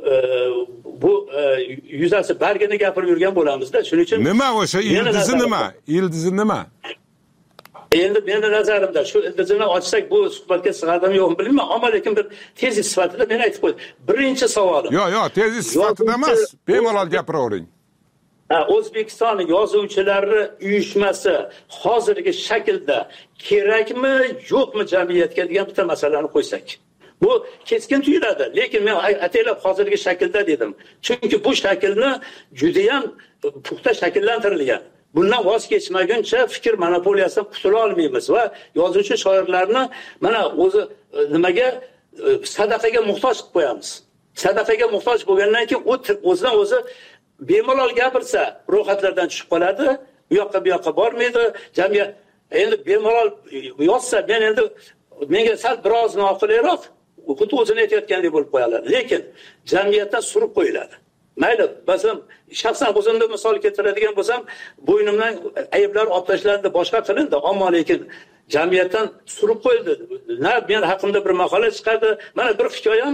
[SPEAKER 3] bu yuzasi bargini gapirib yurgan bo'lamizda. Shuning uchun
[SPEAKER 2] nima o'sha ildizi nima? Ildizi nima?
[SPEAKER 3] Endi meni nazarimda shu ildizini ochsak bu suhbatga sig'adimi yo'qmi bilmayman, ammo lekin bir tezis sifatida men aytib qo'ydim. Birinchi savolim.
[SPEAKER 2] Yo'q, tezis sifatida emas, bemalol gapiravering.
[SPEAKER 3] O'zbekiston yozuvchilari uyushmasi hozirgi shaklda kerakmi, yo'qmi jamiyatga degan bitta masalani qo'ysak. Bu keskin tuyuladi, lekin men ataylab hozirgi shaklda dedim. Chunki bu shaklni juda ham puxta shakllantirilgan. Bundan voz kechmaguncha fikr monopoliyasidan qutula olmaymiz va yozuvchi shoirlarni mana o'zi nimaga sadaqaga muhtoj qilib qo'yamiz. Sadaqaga muhtoj bo'lgandan keyin o'zidan o'zi bemalol gapirsa ro'yxatlardan tushib qoladi, u yoqqa bu yoqqa bormaydi, jamiyat endi bemalol yozsa, men endi menga sal biroz noqulayroq, xuddi o'zini aytayotgandek bo'lib qo'yiladi. Lekin jamiyatdan surib qo'yiladi. Mayli, masalan, shaxsan o'zimni misol keltiradigan bo'lsam, bo'ynimdan ayblar olib tashlandi, boshqa qilindi, ammo lekin jamiyatdan surib qo'yildi. Men haqimda bir maqola chiqadi. Mana bir hikoyam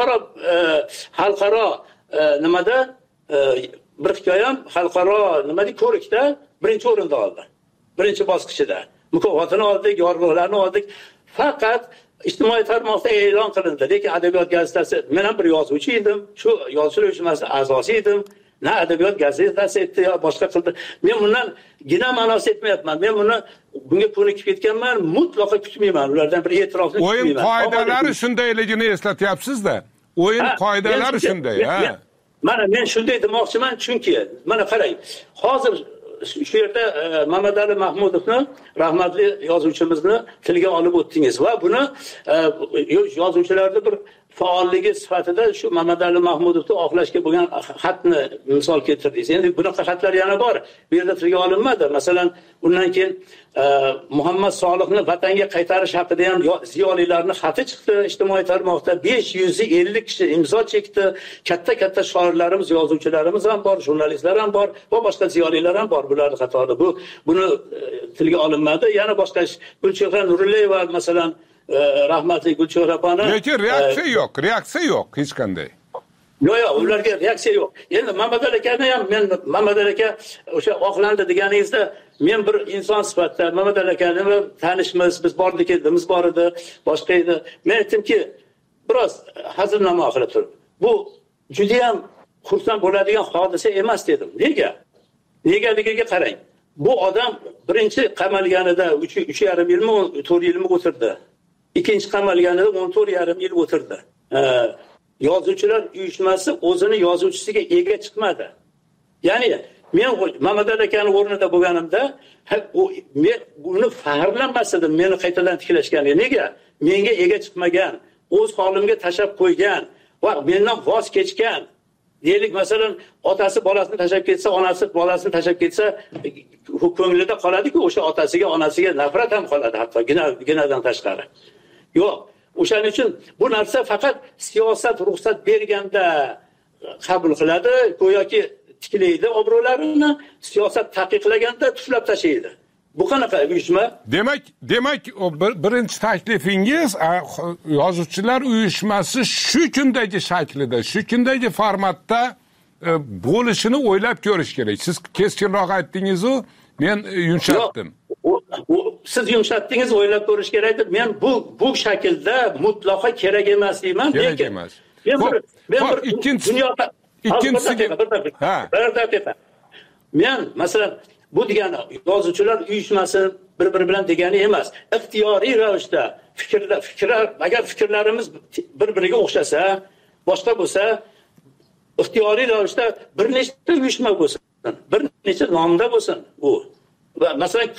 [SPEAKER 3] xalqaro nimada bir hikoyam xalqaro nimada ko'rikda birinchi o'rinda oldi. Birinchi bosqichida mukofotini oldik, yorliqlarni oldik. Faqat ijtimoiy tarmoqda e'lon qilindi. Lekin adabiyot gazetasi, men ham bir yozuvchi edim, shu yozuvchilar uyushmasining a'zosi edim. Na adabiyot gazetasi etdi yo boshqa qildi. Men bundan gina ma'nosi etmayapman. Men bunga ko'nikib ketganman, mutlaqo kutmayman. Ulardan bir e'tirofni kutmayman.
[SPEAKER 2] O'yin qoidalari shundayligini eslatyapsiz-da. O'yin qoidalari shunday, ha.
[SPEAKER 3] Mana men shunday demoqchiman, chunki mana qarang. Hozir shu yerda Mamadali Mahmudovni, rahmatli yozuvchimizni tilga olib o'tdingiz va buni yozuvchilarning bir faolligi sifatida shu Mamadali Mahmudovni oqlashga bo'lgan xatni misol keltirdingiz. Endi bunaqa xatlar yana bor. Bu yerda tilga olinmadi. Masalan, undan keyin Muhammad Solihni vatanga qaytarish haqida ham ziyolilarning xati chiqdi ijtimoiy tarmoqda. 550 kishi imzo chekdi. Katta shoirlarimiz, yozuvchilarimiz ham bor, jurnalistlar ham bor va boshqa ziyolilar ham bor bularning qatorida. Buni tilga olinmadi. Yana boshqa Gulchehra Nurullayeva masalan rahmatli Gulchehra opani.
[SPEAKER 2] Lekin reaksiya yo'q hech qanday.
[SPEAKER 3] Yo'q, ularga reaksiya yo'q. Endi Mamadali akani ham men Mamadali aka o'sha oqlandi deganingizda men bir inson sifatida Mamadali akani tanishmiz, biz bordik edimiz bor edi, boshqa edi. Men aytdimki, biroz hazilnamo qilib turib, bu juda ham xursand bo'ladigan hodisa emas dedim. Nega? Negaligiga qarang. Bu odam birinchi qamalganida 3,5 yilmi, 4 yilmi o'tirdi. Ikkinchi qamalganida 14,5 yil o'tirdi. Yozuvchilar uyushmasi o'zini yozuvchisiga ega chiqmadi. Ya'ni men Mamadali akaning o'rnida bo'lganimda, men uni faxrlanmas edim, meni qaytadan tiklashganiga. Nega? Menga ega chiqmagan, o'z holimga tashab qo'ygan va mendan voz kechgan. Deylik, masalan, otasi bolasini tashab ketsa, onasi bolasini tashab ketsa, ko'nglida qoladi-ku, o'sha otasiga, onasiga nafrat ham qoladi, hatto ginadan tashqari. Yo'q, o'shaning uchun bu narsa faqat siyosat ruxsat berganda qabul qiladi, go'yoki tiklaydi obro'larini, siyosat taqiqlaganda tuflab tashlaydi. Bu qanaqa uyushma?
[SPEAKER 2] Demak, birinchi taklifingiz yozuvchilar uyushmasi shu kundagi shaklida, shu kundagi formatda bo'lishini o'ylab ko'rish kerak. Siz keskinroq aytdingiz-ku, men yumshatdim.
[SPEAKER 3] Siz yumshatdingiz, o'ylab ko'rish kerak deb. Men bu shaklda mutlaqo kerak emas deyman, lekin men masalan bu degani yozuvchilar uyushmasi bir-biri bilan degani emas. Ixtiyoriy ravishda fikrlar, agar fikrlarimiz bir-biriga o'xshasa, boshqa bo'lsa, ixtiyoriy ravishda bir nechta uyushma bo'lsin, bir necha nomda bo'lsin bu. Va masalan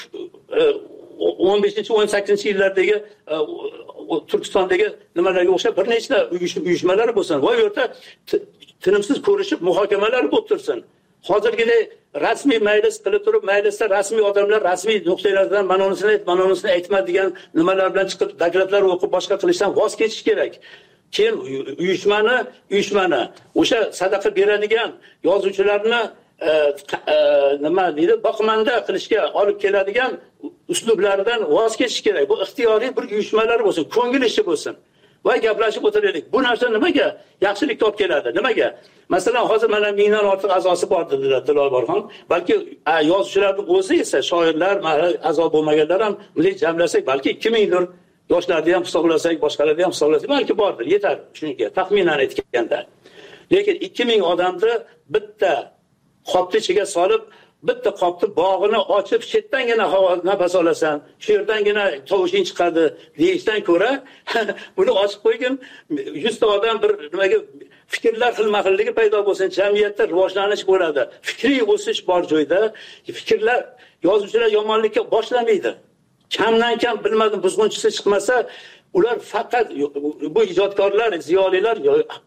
[SPEAKER 3] 15-18-yillardagi Turkistondagi nimalarga o'xshab bir nechta uyushmalar bo'lsin. Va u yerda tinimsiz ko'rishib muhokamalar bo'lib tursin. Hozirgidek rasmiy majlis qilib turib, majlisda rasmiy odamlar rasmiy nuqtalardan mana unisini aytma degan nimalar bilan chiqib dokladlar o'qib boshqa qilishdan voz kechish kerak. Keyin uyushmani o'sha sadaqa beradigan yozuvchilarni nima deydi, boqmanda qilishga olib keladigan uslublardan voz kechish kerak. Bu ixtiyoriy bir uyushmalar bo'lsin, ko'ngil ishi bo'lsin. Va gaplashib o'tiraylik. Bu narsa nimaga yaxshilikka olib keladi? Nimaga? Masalan, hozir mana 1000 dan ortiq a'zosi bor dedilar Diloborxon. Balki yozuvchilarning o'zi esa shoirlar, a'zo bo'lmaganlar ham milliy jamlasak, balki 2000 dir. Yoshlarni ham hisoblasak, boshqalarni ham hisoblasak, balki bordir, yetar shunga, taxminan aytganda. Lekin 2000 odamni bitta qopni ichiga solib, bitta qopni bog'ini ochib, chetdangina havo nafas olasan, shu yerdangina tovushing chiqadi deyishdan ko'ra, buni ochib qo'ygin, 100 ta odam bir nimaga fikrlar xilma-xilligi paydo bo'lsin, jamiyatda rivojlanish bo'ladi. Fikriy o'sish bor joyda, fikrlar yozuvchilar yomonlikka boshlamaydi. Kamdan kam bilmadim buzg'unchisi chiqmasa, ular faqat bu ijodkorlar, ziyolilar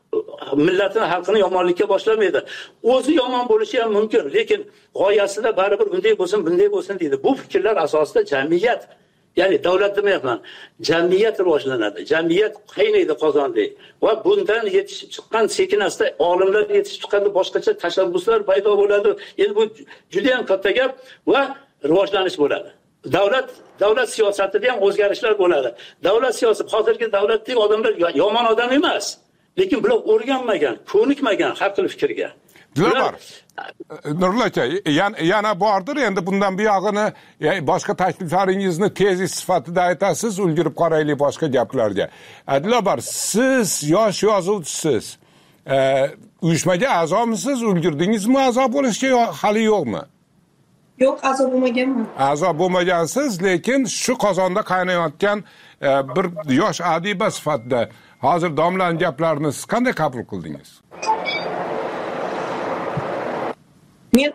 [SPEAKER 3] millatini, xalqini yomonlikka boshlamaydi. O'zi yomon bo'lishi ham mumkin, lekin g'oyasida baribir unday bo'lsin, bunday bo'lsin deydi. Bu fikrlar asosida jamiyat, ya'ni davlat demayapman, jamiyat rivojlanadi. Jamiyat qaynaydi qozondek. Va bundan yetishib chiqqan sekin-asta olimlar yetishib chiqqanda boshqacha tashabbuslar paydo bo'ladi. Endi bu juda ham katta gap va rivojlanish bo'ladi. Davlat siyosatida ham o'zgarishlar bo'ladi. Davlat siyosati, hozirgi davlatdagi odamlar yomon odam emas, lekin bular o'rganmagan, ko'nikmagan har xil fikrga.
[SPEAKER 2] Dilobar, Nurullo aka, yana bordir, endi bundan buyog'ini boshqa takliflaringizni tezis sifatida aytasiz, ulgurib qaraylik boshqa gaplarga. Dilobar, siz yosh yozuvchisiz. Uyushmaga a'zomisiz? Ulgurdingizmi a'zo bo'lishga hali yo'qmi?
[SPEAKER 4] Yo'q, a'zo bo'lmaganman.
[SPEAKER 2] A'zo bo'lmagansiz, lekin shu qozonda qaynayotgan bir yosh adiba sifatida hozir domlaning gaplarini siz qanday qabul qildingiz?
[SPEAKER 4] Men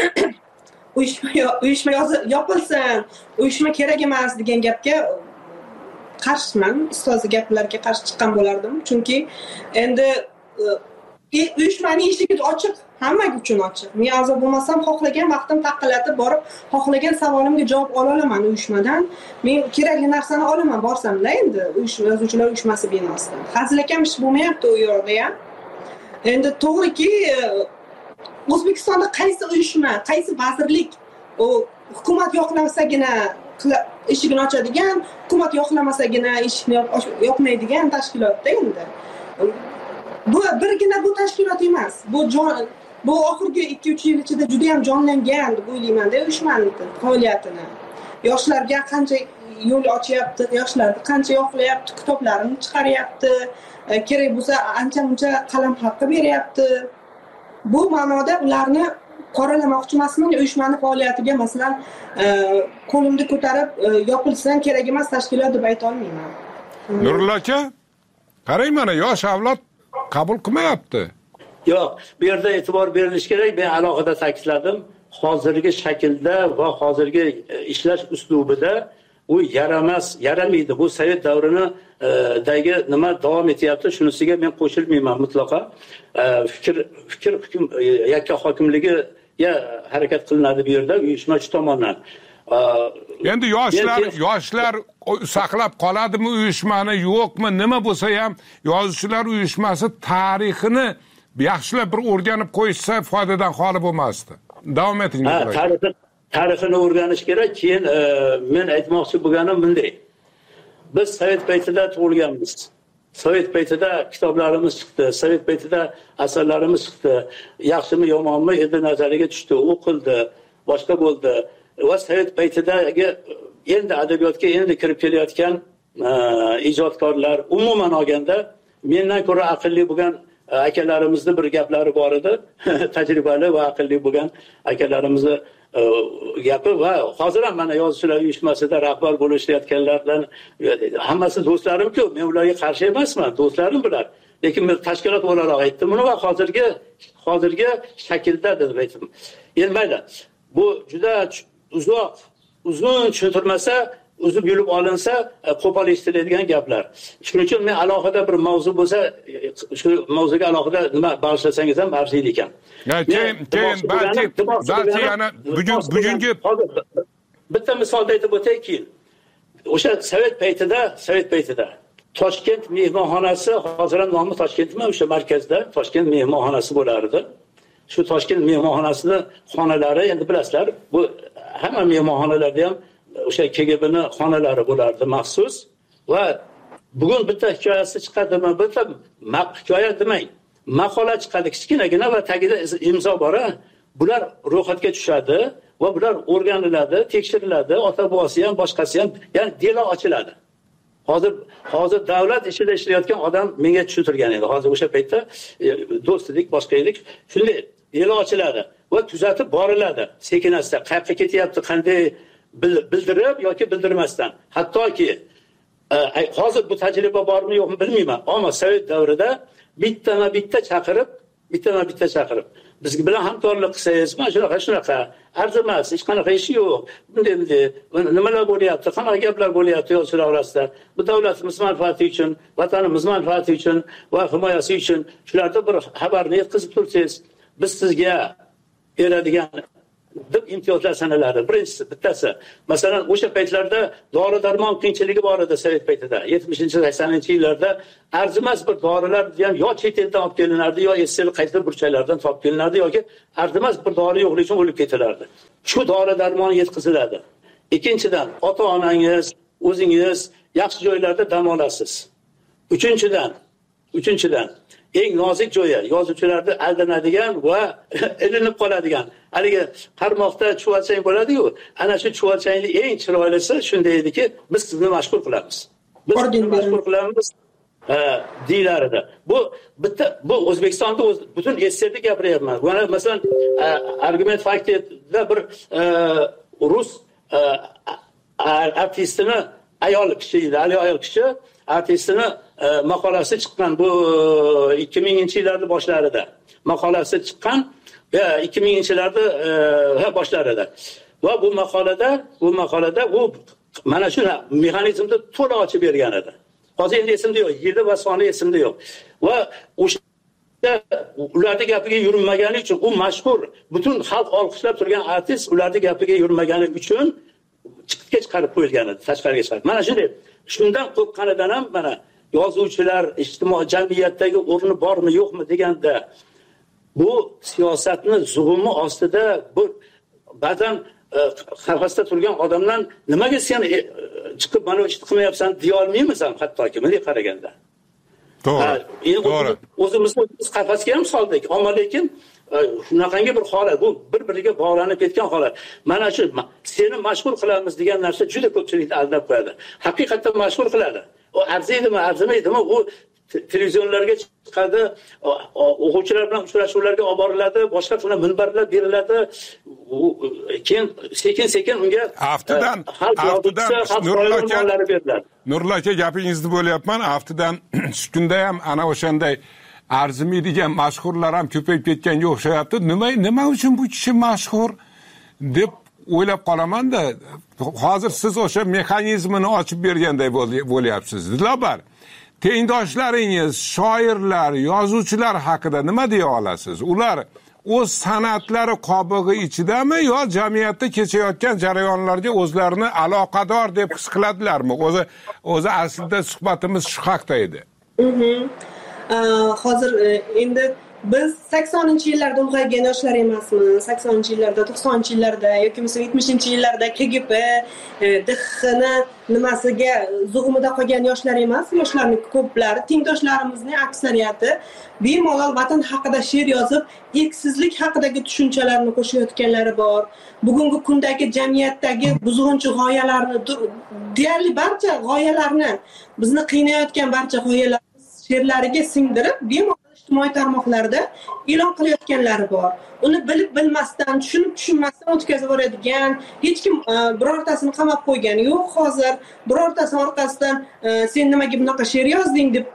[SPEAKER 4] uyushma yopilsin, uyushma kerak emas degan gapga qarshiman. Ustozi gaplarga qarshi chiqqan bo'lardim. Chunki endi uyushmaning eshigi ochiq, hamma uchun ochiq. Men a'zo bo'lmasam, xohlagan vaqtim taqqilatib borib, xohlagan savolimga javob ola olaman uyushmadan. Men kerakli narsani olaman, borsam-da endi yozuvchilar uyushmasi binosidan. Hazilakamish bo'lmayapti u yerda ham. Endi to'g'riki, O'zbekistonda qaysi uyushma, qaysi vazirlik o hukumat yoqlamasagina eshigini ochadigan, hukumat yoqlamasagina eshikni yopmaydigan tashkilotda endi. Bu birgina bu tashkilot emas. Bu oxirgi 2-3 yil ichida juda ham jonlangan deb o'ylayman-da uyushmaning faoliyatini. Yoshlarga qancha yo'l ochyapti, yoshlarni qancha yoqlayapti, kitoblarini chiqaryapti, kerak bo'lsa ancha-muncha qalam haqqi beryapti. Bu ma'noda ularni qoralamoqchi emasman. Uyushmaning faoliyatiga masalan qo'limni ko'tarib yopilsin, kerak emas tashkilot deb ayta olmayman.
[SPEAKER 2] Nurullo aka, qarang, mana yosh avlod qabul qilmayapti.
[SPEAKER 3] Yo'q, bu yerda e'tibor berilishi kerak. Men alohida ta'kidladim. Hozirgi shaklda va hozirgi ishlash uslubida u yaramaydi. Bu sovet davrini dagi nima davom etyapti, shunisiga men qo'shilmayman mutlaqo. Fikr hukm yakka hokimligiga harakat qilinadi bu yerda uyushmachi tomonidan.
[SPEAKER 2] Endi yoshlar saqlab qoladimi uyushmani, yo'qmi? Nima bo'lsa ham yozuvchilar uyushmasi tarixini yaxshilab bir o'rganib qo'yishsa foydadan xoli bo'lmasdi. Davom eting.
[SPEAKER 3] Tarixini o'rganish kerak. Keyin men aytmoqchi bo'lganim bunday. Biz sovet paytida tug'ilganmiz. Sovet paytida kitoblarimiz chiqdi, sovet paytida asarlarimiz chiqdi. Yaxshimi, yomonmi endi nazariga tushdi, o'qildi, boshqa bo'ldi. Va sovet paytidagi endi adabiyotga endi kirib kelayotgan ijodkorlar umuman olganda mendan ko'ra aqlli bo'lgan akalarimizni bir gaplari bor edi. Tajribali va aqlli bo'lgan akalarimizni gapi va hozir ham mana yozuvchilar uyushmasida rahbar bo'lishayotganlardan hammasi do'stlarim-ku, men ularga qarshi emasman, do'stlarim bular. Lekin men tashkilot o'laroq aytdim buni va hozirgi shaklda deb aytdim. Endi mayli, bu juda uzun tushuntirmasa, uzib yulib olinsa qo'pol eshitiladigan gaplar. Shuning uchun men alohida bir mavzu bo'lsa, shu mavzuga alohida nima bag'ishlasangiz ham arziydi ekan.
[SPEAKER 2] Keyin balki yana bugungi
[SPEAKER 3] bitta misolda aytib o'tayki, o'sha sovet paytida Toshkent mehmonxonasi, hozir ham nomi Toshkentmi, o'sha markazda Toshkent mehmonxonasi bo'lardi. Shu Toshkent mehmonxonasini xonalari endi bilasizlar, bu hamma mehmonxonalarda ham o'sha KGBning xonalari bo'lardi maxsus va bugun bitta hikoyasi chiqadimi, bitta hikoya demang, maqola chiqadi kichkinagina va tagida imzo bor. Bular ro'yxatga tushadi va bular o'rganiladi, tekshiriladi, ota bobosi ham, boshqasi ham, ya'ni delo ochiladi. Hozir davlat ishida ishlayotgan odam menga tushuntirgan edi. Hozir o'sha paytda do'st edik, boshqa edik. Shunday delo ochiladi va kuzatib boriladi. Sekin-asta qayerga ketyapti, qanday bildirib yoki bildirmasdan. Hattoki hozir bu tajriba bormi yo'qmi bilmayman, ammo sovet davrida bitta chaqirib bitta chaqirib biz bilan hamkorlik qilsangiz, mana shunaqa arzimas, hech qanaqa ishi yo'q. Bunday nimalar bo'lyapti, qanaqa gaplar bo'lyapti yo'lchilar orasida. Bu davlatimiz manfaati uchun, vatanimiz manfaati uchun va himoyasi uchun shularda bir xabarni yetkazib tursangiz, biz sizga beradigan deb imtiyozlar sanaladi. Birinchisi, bittasi. Masalan, o'sha paytlarda dori-darmon qiyinchiligi bor edi Sovet paytida. 70-80-yillarda arzimas bir dorilar ham yo chet eldan olib kelinardi, yo SSR qaysi burchaklardan topib kelinardi yoki arzimas bir dori yo'qligi uchun o'lib ketilardi. Shu dori-darmon yetkaziladi. Ikkinchidan, ota-onangiz, o'zingiz yaxshi joylarda dam olasiz. Uchinchidan, eng nozik joyi yozuvchilarni aldanadigan va ilinib qoladigan. Haligi qarmoqda chuvalchang bo'ladi-ku, ana shu chuvalchangli eng chiroylisi shunday ediki, biz sizni mashhur qilamiz. Biz mashhur qilamiz deylardi. Bu O'zbekistonda butun SSRda gapiryapman. Masalan, argument faktida bir rus artistini ayol kishi artistini maqolasi chiqqan bu 2000-yillar boshlarida. Maqolasi chiqqan 2000-yillarda boshlarida. Va bu maqolada u mana shu mexanizmni to'liq ochib bergan edi. Hozir endi esimda yo'q, yili va soni esimda yo'q. Va o'sha ularning gapiga yurmagani uchun u mashhur, butun xalq olqishlab turgan artist ularning gapiga yurmagani uchun chiqitga chiqarib qo'yilgan edi, tashqariga chiqarib. Mana shunday. Shundan qo'rqqanidan ham mana yozuvchilar ijtimoiy jamiyatdagi o'rni bormi yo'qmi deganda bu siyosatni zug'umi ostida bu ba'zan qafasda turgan odamlar nimaga sen chiqib mana ishni qilmayapsan deya olmaymiz ham hattoki bunday qaraganda. To'g'ri. O'zimizni qafasga ham soldik. Ammo lekin shunaqangi bir holat, bu bir-biriga bog'lanib ketgan holat. Mana shu seni mashhur qilamiz degan narsa juda ko'pchilikni aldab qo'yadi. Haqiqatan mashhur qiladi. O arziydimi, arzimaydimi, u televizionlarga chiqadi, o'quvchilar bilan uchrashuvlarga olib boriladi, boshqa qilib minbarlar beriladi. Keyin sekin unga
[SPEAKER 2] haftadan Nurullo aka gapingizni bo'lyapman. Haftadan kunda ham ana o'shanday arzimaydigan mashhurlar ham ko'payib ketganga o'xshayapti. Nima uchun bu kishi mashhur deb o'ylab qolaman-da. Hozir siz o'sha mexanizmini ochib berganday bo'lyapsiz. Dilobar, tengdoshlaringiz, shoirlar, yozuvchilar haqida nima deya olasiz? Ular o'z san'atlari qobig'i ichidami yo jamiyatda kechayotgan jarayonlarga o'zlarini aloqador deb his qiladilarmi? O'zi aslida suhbatimiz shu haqda edi.
[SPEAKER 4] Hozir endi biz 80-yillarda ulg'aygan yoshlar emasmiz. 80-yillarda, 90-yillarda yoki 70-yillarda KGB, DXni nimasiga zug'umida qolgan yoshlar emas. Yoshlarning ko'plari, tengdoshlarimizning aksariyati bemalol vatan haqida she'r yozib, erksizlik haqidagi tushunchalarni qo'shayotganlari bor. Bugungi kundagi jamiyatdagi buzg'unchi g'oyalarni, deyarli barcha g'oyalarni, bizni qiynayotgan barcha g'oyalarni she'rlariga singdirib, bemalol ijtimoiy tarmoqlarda e'lon qilayotganlari bor. Uni bilib bilmasdan, tushunmasdan o'tkazib yuboradigan, hech kim birortasini qamab qo'ygani yo'q hozir. Birortasi orqasidan sen nimaga bunaqa she'r yozding deb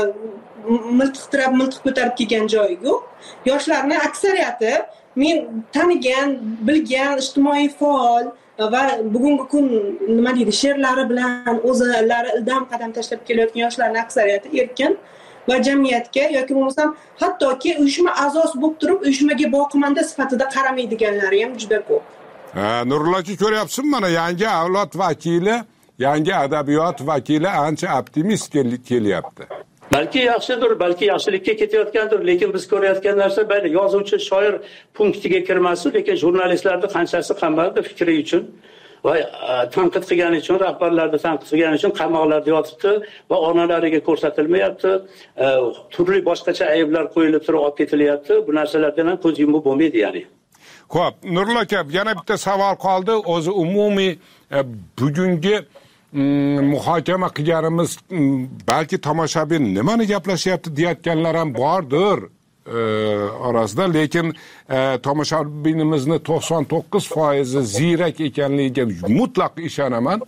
[SPEAKER 4] miltiq ko'tarib kelgan joyi yo'q. Yoshlarning aksariyati men tanigan, bilgan ijtimoiy faol va bugungi kun nima deydi, she'rlari bilan o'zlari ildam qadam tashlab kelayotgan yoshlarning aksariyati erkin va jamiyatga yoki bo'lmasam hattoki uyushma a'zosi bo'lib turib, uyushmaga boqimanda sifatida qaramaydiganlari ham juda ko'p.
[SPEAKER 2] Nurullo aka, ko'ryapsizmi, mana yangi avlod vakili, yangi adabiyot vakili ancha optimist kelyapti.
[SPEAKER 3] Balki yaxshidir, balki yaxshilikka ketayotgandir, lekin biz ko'rayotgan narsa bayli yozuvchi, shoir punktiga kirmasin, lekin jurnalistlarning qanchasi qamaldi fikri uchun va tanqid qilgani uchun, rahbarlarni tanqid qilgani uchun qamoqlarda yotibdi va onalariga ko'rsatilmayapti, turli boshqacha ayblar qo'yilib turib olib ketilyapti. Bu narsalardan ham ko'z yumib bo'lmaydi ya'ni.
[SPEAKER 2] Xo'p, Nurullo aka, yana bitta savol qoldi. O'zi umumiy bugungi muhokama qilganimiz balki tomoshabin nimani gaplashyapti deyotganlar ham bordir orasida, lekin tomoshabinimizni 99% ziyrak ekanligiga mutlaq ishonaman.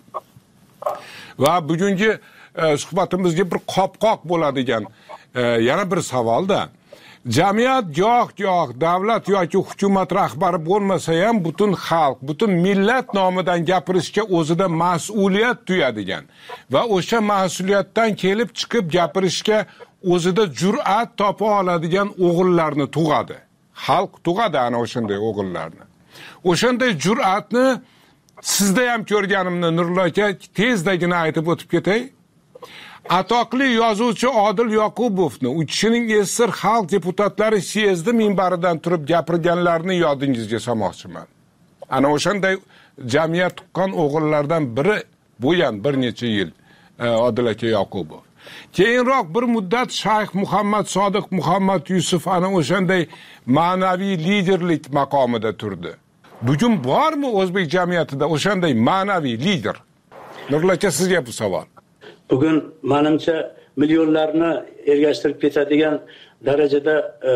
[SPEAKER 2] Va bugungi suhbatimizga bir qopqoq bo'ladigan yana bir savolda jamiyat goh davlat yoki hukumat rahbari bo'lmasa ham butun xalq, butun millat nomidan gapirishga o'zida mas'uliyat tuyadigan va o'sha mas'uliyatdan kelib chiqib gapirishga o'zida jur'at topa oladigan o'g'illarni tug'adi. Xalq tug'adi ana o'shanday o'g'illarni. O'shanday jur'atni sizda ham ko'rganimni Nurullo aka tezdagina aytib o'tib ketay. Atoqli yozuvchi Odil Yoqubovni, u kishining Esir xalq deputatlari syezdi minbaridan turib gapirganlarini yodingizga solmoqchiman. Ana o'shanday jamiyat tuqqan o'g'illardan biri bo'lgan bir necha yil Odil aka Yoqubov. Keyinroq bir muddat Shayx Muhammad Sodiq Muhammad Yusuf ana o'shanday ma'naviy liderlik maqomida turdi. Bugun bormi o'zbek jamiyatida o'shanday ma'naviy lider? Nurullo aka, sizga bu savol.
[SPEAKER 3] Bugun menimcha millionlarni ergashtirib ketadigan darajada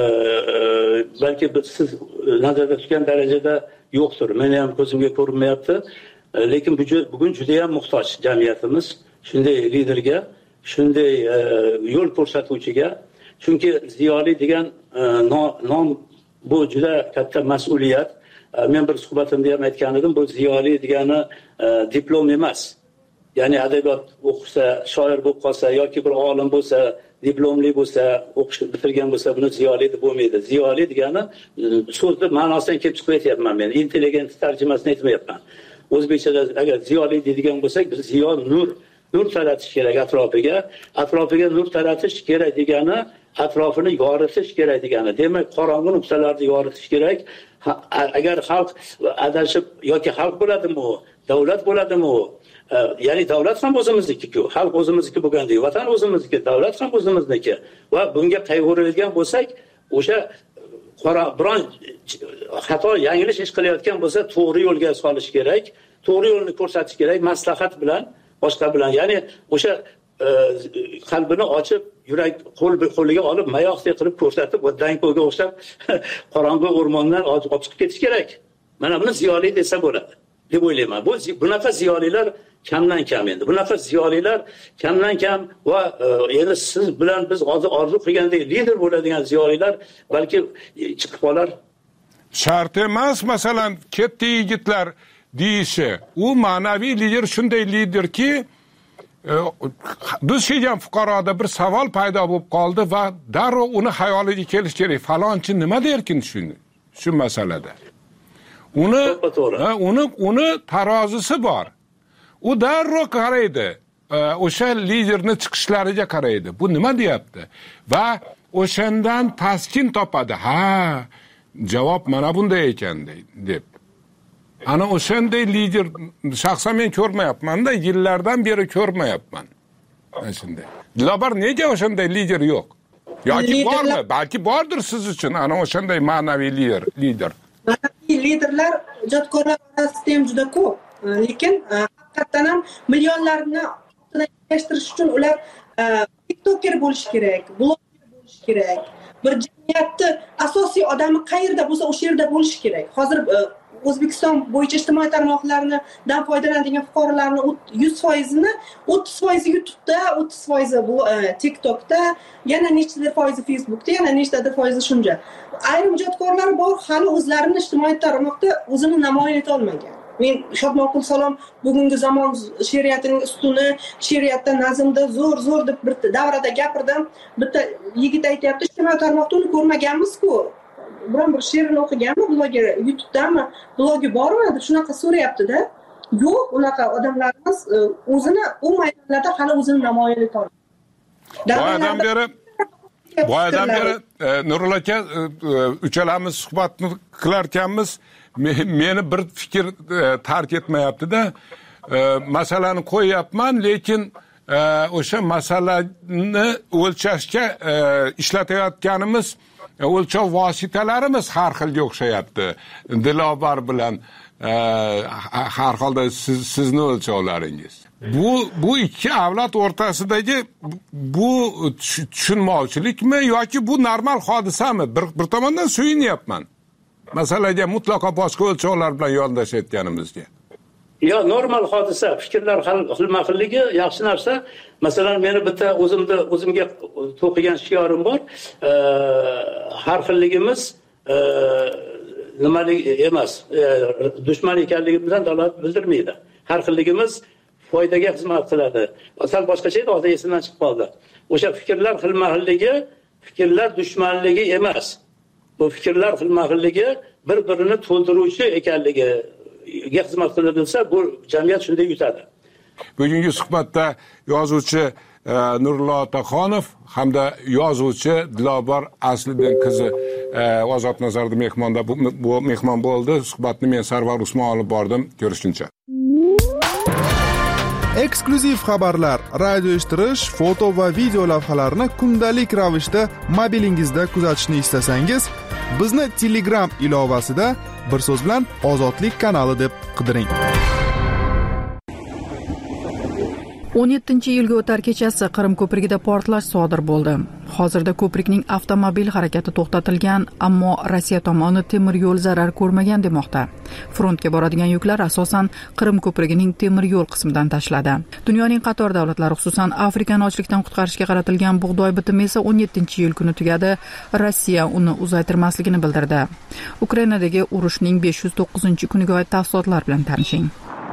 [SPEAKER 3] balki siz nazarda tutgan darajada yo'qdir. Meni ham ko'zimga ko'rinmayapti. Lekin bugun juda ham muhtoj jamiyatimiz shunday liderga, shunday yo'l ko'rsatuvchiga. Chunki ziyoli degan nom bu juda katta mas'uliyat. Men bir suhbatimda ham aytgan edim, bu ziyoli degani diplom emas. Ya'ni adabiyot o'qisa, shoir bo'lib qolsa yoki bir olim bo'lsa, diplomli bo'lsa, o'qish bitirgan bo'lsa, buni ziyoli deb bo'lmaydi. Ziyoli degani so'zni ma'nosidan kelib chiqib aytyapman men. Intelligent tarjimasini aytmayapman. O'zbekchada agar ziyoli deydigan bo'lsak, biz ziyo nur taratish kerak atrofiga nur taratish kerak degani atrofini yoritish kerak degani. Demak, qorong'u nuqtalarni yoritish kerak. Agar xalq adashib yoki xalq bo'ladimi, davlat bo'ladimi, ya'ni davlat ham o'zimizniki-ku, xalq o'zimizniki bo'lganda, vatan o'zimizniki, davlat ham o'zimizniki va bunga qayg'uradigan bo'lsak, o'sha biron xato yanglish ish qilayotgan bo'lsa, to'g'ri yo'lga solish kerak, to'g'ri yo'lni ko'rsatish kerak, maslahat bilan, boshqa bilan, ya'ni o'sha qalbini ochib, yurak qo'liga olib, mayoqdek qilib ko'rsatib, danko'ga o'xshab qorong'u o'rmondan olib chiqib ketish kerak. Mana buni ziyoli desa bo'ladi deb o'ylayman. Bunaqa ziyolilar kamdan kam endi. Bunaqa ziyolilar kamdan kam va endi siz bilan biz hozir orzu qilgandek lider bo'ladigan ziyolilar balki chiqib qolar.
[SPEAKER 2] Shart emas, masalan, katta yigitlar deyishi. U ma'naviy lider shunday liderki, duch kelgan fuqaroda bir savol paydo bo'lib qoldi va darrov uni xayoliga kelish kerak. Falonchi nima derkin shu masalada. Uni tarozisi bor. U darrov qaraydi. O'sha liderni chiqishlariga qaraydi. Bu nima deyapti? Va o'shandan taskin topadi. Ha, javob mana bunday ekan deb. Ana o'shanday lider shaxsan men ko'rmayapman-da, yillardan beri ko'rmayapman. Mana shunday. Dilobar, nega o'shanday lider yo'q? Yoki bormi? Balki bordir siz uchun ana o'shanday ma'naviy lider.
[SPEAKER 4] Ma'naviy liderlar ijodkorlar orasida ham juda ko'p. Lekin haqiqatan ham millionlarni orttirashtirish uchun ular tiktoker bo'lish kerak, bloger bo'lish kerak. Bir jamiyatni asosiy odami qayerda bo'lsa, o'sha yerda bo'lish kerak. Hozir O'zbekiston bo'yicha ijtimoiy tarmoqlardan foydalanadigan fuqarolarning 100%ni 30% YouTube'da, 30% TikTok'da, yana nechtadir foizi Facebook'da, yana nechtadir foizi shuncha. Ayrim ijodkorlar bor, hali o'zlarini ijtimoiy tarmoqda o'zini namoyon eta olmagan. Men Shodmonqul Salom bugungi zamon she'riyatining ustuni, she'riyatda, nazmda zo'r deb bir davrada gapirdim. Bitta yigit aytayapti, ijtimoiy tarmoqda uni ko'rmaganmiz-ku. Biron bir she'rini o'qiganmi, bloger YouTube'dami, blogi bormi deb shunaqa so'rayapti-da. Yo'q, unaqa odamlarimiz o'zini u maydonlarda hali o'zini namoyon eta oladi.
[SPEAKER 2] Boyadan beri Nurullo aka uchalamiz suhbatni qilar ekanmiz, meni bir fikr tark etmayapti-da. Masalani qo'yapman, lekin o'sha masalani o'lchashga ishlatayotganimiz o'lchov vositalarimiz har xilga o'xshayapti. Dilobar bilan har holda sizni o'lchovlaringiz. Bu ikki avlod o'rtasidagi bu tushunmovchilikmi yoki bu normal hodisami? Bir tomondan suyinyapman. Masalaga mutlaqo boshqa o'lchovlar bilan yondashayotganimizga.
[SPEAKER 3] yo normal hodisa, fikrlar xilma-xilligi yaxshi narsa. Masalan, meni bitta o'zimga to'qigan shiorim bor. Har xilligimiz nimalik emas, dushman ekanligimizdan dalolat bildirmaydi. Har xilligimiz foydaga xizmat qiladi. Sal boshqacha edi, hozir esimdan chiqib qoldi. O'sha fikrlar xilma-xilligi, fikrlar dushmanligi emas. Bu fikrlar xilma-xilligi bir-birini to'ldiruvchi ekanligiga xizmat qiladiilsa, bu jamiyat shunday yutadi.
[SPEAKER 2] Bugungi suhbatda yozuvchi Nurullo Otaxonov hamda yozuvchi Dilobor Asliddin qizi Ozod Nazarda bu mehmon bo'ldi. Suhbatni men Sarvar Usmon olib bordim. Ko'rishguncha.
[SPEAKER 6] Eksklyuziv xabarlar, radio eshittirish, foto va video lavhalarni kundalik ravishda mobilingizda kuzatishni istasangiz, bizni Telegram ilovasida bir so'z bilan Ozodlik kanali deb qidiring.
[SPEAKER 7] 17-iyulga o'tar kechasi Qrim ko'prigida portlash sodir bo'ldi. Hozirda ko'prikning avtomobil harakati to'xtatilgan, ammo Rossiya tomoni temir yo'l zarar ko'rmagan demoqda. Frontga boradigan yuklar asosan Qrim ko'prigining temir yo'l qismidan tashladi. Dunyoning qator davlatlari, xususan Afrikani ochlikdan qutqarishga qaratilgan bug'doy bitimi esa 17-iyul kuni tugadi. Rossiya uni uzaytirmasligini bildirdi. Ukrainadagi urushning 509-kuniga oid tafsilotlar bilan tanishing.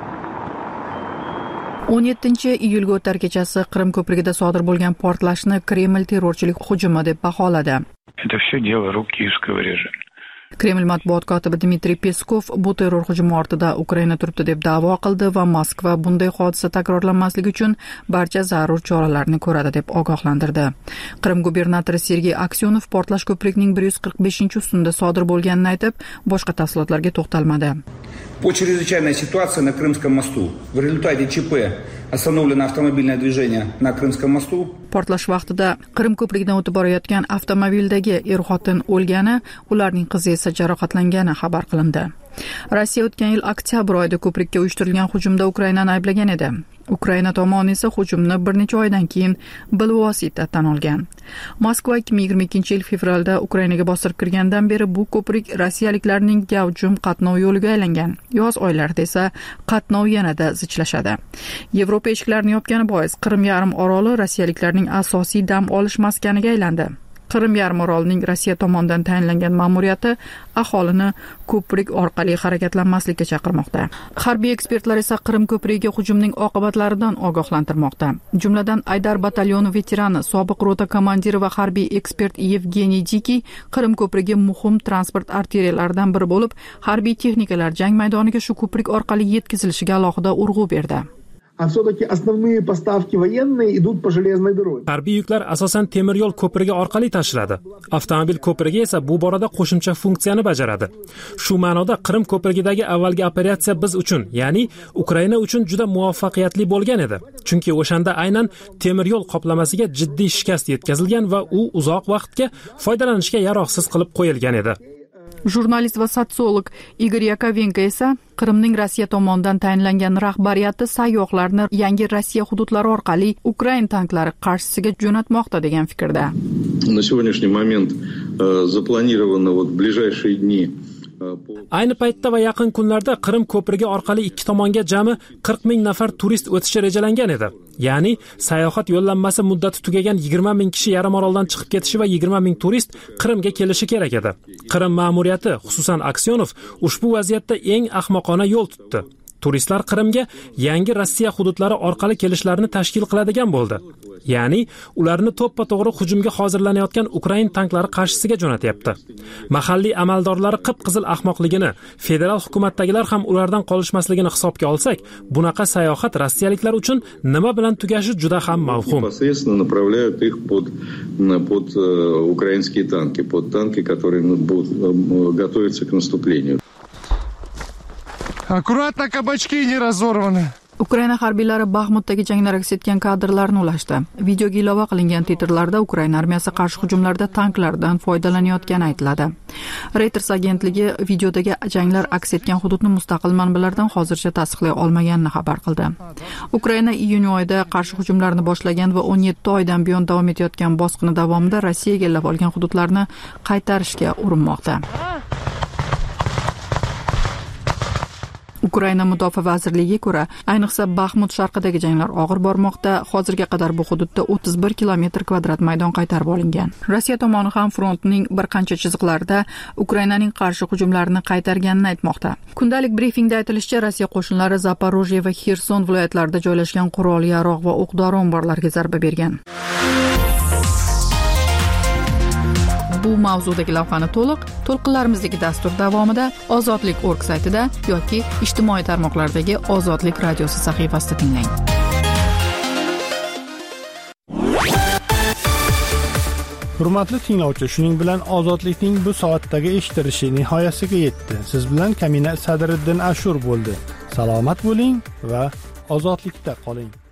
[SPEAKER 7] 17-iyulga o'tar kechasi Qrim ko'prigida sodir bo'lgan portlashni Kreml terrorchilik hujumi deb baholadi.
[SPEAKER 8] Это все дело рук киевского режима.
[SPEAKER 7] Kreml matbuot kotibi Dmitriy Peskov bu terror hujumi ortida Ukraina turibdi deb da'vo qildi va Moskva bunday hodisa takrorlanmasligi uchun barcha zarur choralarni ko'radi deb ogohlantirdi. Qrim gubernatori Sergey Aksyonov portlash ko'prikning 145-ustunda sodir bo'lganini aytib, boshqa tafsilotlarga to'xtalmadi.
[SPEAKER 9] По чрезвычайной ситуации на Крымском мосту. В результате ЧП остановлено автомобильное движение на Крымском мосту.
[SPEAKER 7] Portlash vaqtida Qrim ko'prigidan o'tib borayotgan avtomobildagi er-xotin o'lgani, ularning qizi esa jarohatlangani xabar qilindi. Rossiya o'tgan yil oktyabr oyida ko'prikka uyushtirilgan hujumda Ukrainani ayblagan edi. Ukraina tomoni esa hujumni bir necha oydan keyin bilvosita tan olgan. Moskva 2022-yil fevralda Ukrainaga bostirib kirgandan beri bu ko'prik rossiyaliklarning gavjum qatnov yo'liga aylangan. Yoz oylarida esa qatnov yanada zichlashadi. Yevropa eshiklarini yopgani bois Qrim yarim oroli rossiyaliklarning asosiy dam olish maskaniga aylandi. Qrim yarim orolining Rossiya tomonidan tayinlangan ma'muriyati aholini ko'prik orqali harakatlanmaslikka chaqirmoqda. Harbiy ekspertlar esa Qrim ko'prigiga hujumning oqibatlaridan ogohlantirmoqda. Jumladan Aydar batalyoni veterani, sobiq rota komandiri va harbiy ekspert Yevgeniy Dikiy Qrim ko'prigi muhim transport arteriyalaridan biri bo'lib, harbiy texnikalar jang maydoniga shu ko'prik orqali yetkazilishiga alohida urg'u berdi.
[SPEAKER 10] А все-таки основные поставки военные идут по железной дороге.
[SPEAKER 5] Harbiy yuklar asosan temir yo'l ko'prigi orqali tashiladi. Avtomobil ko'prigi esa bu borada qo'shimcha funksiyani bajaradi. Shu ma'noda Qrim ko'prigidagi avvalgi operatsiya biz uchun, ya'ni Ukraina uchun juda muvaffaqiyatli bo'lgan edi. Chunki o'shanda aynan temir yo'l qoplamasiga jiddiy shikast yetkazilgan va u uzoq vaqtga foydalanishga yaroqsiz qilib qo'yilgan edi.
[SPEAKER 7] Jurnalist va sotsiolog Igor Yakovenko esa Qrimning Rossiya tomonidan tayinlangan rahbariyati sayyohlarni yangi Rossiya hududlari orqali Ukraina tanklari qarshisiga jo'natmoqda degan fikrda.
[SPEAKER 11] На сегодняшний момент запланировано в ближайшие дни.
[SPEAKER 5] Ayni paytda va yaqin kunlarda Qrim ko'prigi orqali ikki tomonga jami 40 ming nafar turist o'tishi rejalangan edi. Ya'ni sayohat yo'llanmasi muddati tugagan 20 ming kishi yarim oroldan chiqib ketishi va 20 ming turist Qrimga kelishi kerak edi. Qrim ma'muriyati, xususan Aksyonov, ushbu vaziyatda eng ahmoqona yo'l tutdi. Turistlar Qrimga yangi Rossiya hududlari orqali kelishlarini tashkil qiladigan bo'ldi. Ya'ni ularni to'ppa-to'g'ri hujumga hozirlanayotgan Ukraina tanklari qarshisiga jo'natyapti. Mahalliy amaldorlari qip-qizil ahmoqligini, federal hukumatdagilar ham ulardan qolishmasligini hisobga olsak, bunaqa sayohat rossiyaliklar uchun nima bilan tugashi juda ham mavhum.
[SPEAKER 11] Непосредственно направляют их под украинские танки, под танки, которые будут готовиться к наступлению.
[SPEAKER 6] Аккуратно, кабачки не разорваны.
[SPEAKER 7] Ukraina harbiylari Baxmutdagi janglar aks etgan kadrlarni ulashdi. Videoga ilova qilingan titrlarda Ukraina armiyasi qarshi hujumlarda tanklardan foydalanayotgani aytiladi. Reuters agentligi videodagi janglar aks etgan hududni mustaqil manbalardan hozircha tasdiqlay olmaganini xabar qildi. Ukraina iyun oyida qarshi hujumlarni boshlagan va 17 oydan buyon davom etayotgan bosqini davomida Rossiya egallab olgan hududlarni qaytarishga urinmoqda. Ukraina mudofaa vazirligiga ko'ra, ayniqsa Baxmut sharqidagi janglar og'ir bormoqda. Hozirga qadar bu hududda 31 kilometr kvadrat maydon qaytarib olingan. Rossiya tomoni ham frontning bir qancha chiziqlarida Ukrainaning qarshi hujumlarini qaytarganini aytmoqda. Kundalik brifingda aytilishicha, Rossiya qo'shinlari Zaporojye va Xerson viloyatlarida joylashgan qurol-yarog' va o'q-dori omborlariga zarba bergan. Bu mavzudagi lavhani to'lqinlarimizdagi dastur davomida Ozodlik.org saytida yoki ijtimoiy tarmoqlardagi Ozodlik radiosi sahifasida tinglang.
[SPEAKER 1] Hurmatli tinglovchi, shuning bilan Ozodlikning bu soatdagi eshitilishi nihoyasiga yetdi. Siz bilan Kamina Sadriddin Ashur bo'ldi. Salomat bo'ling va ozodlikda qoling.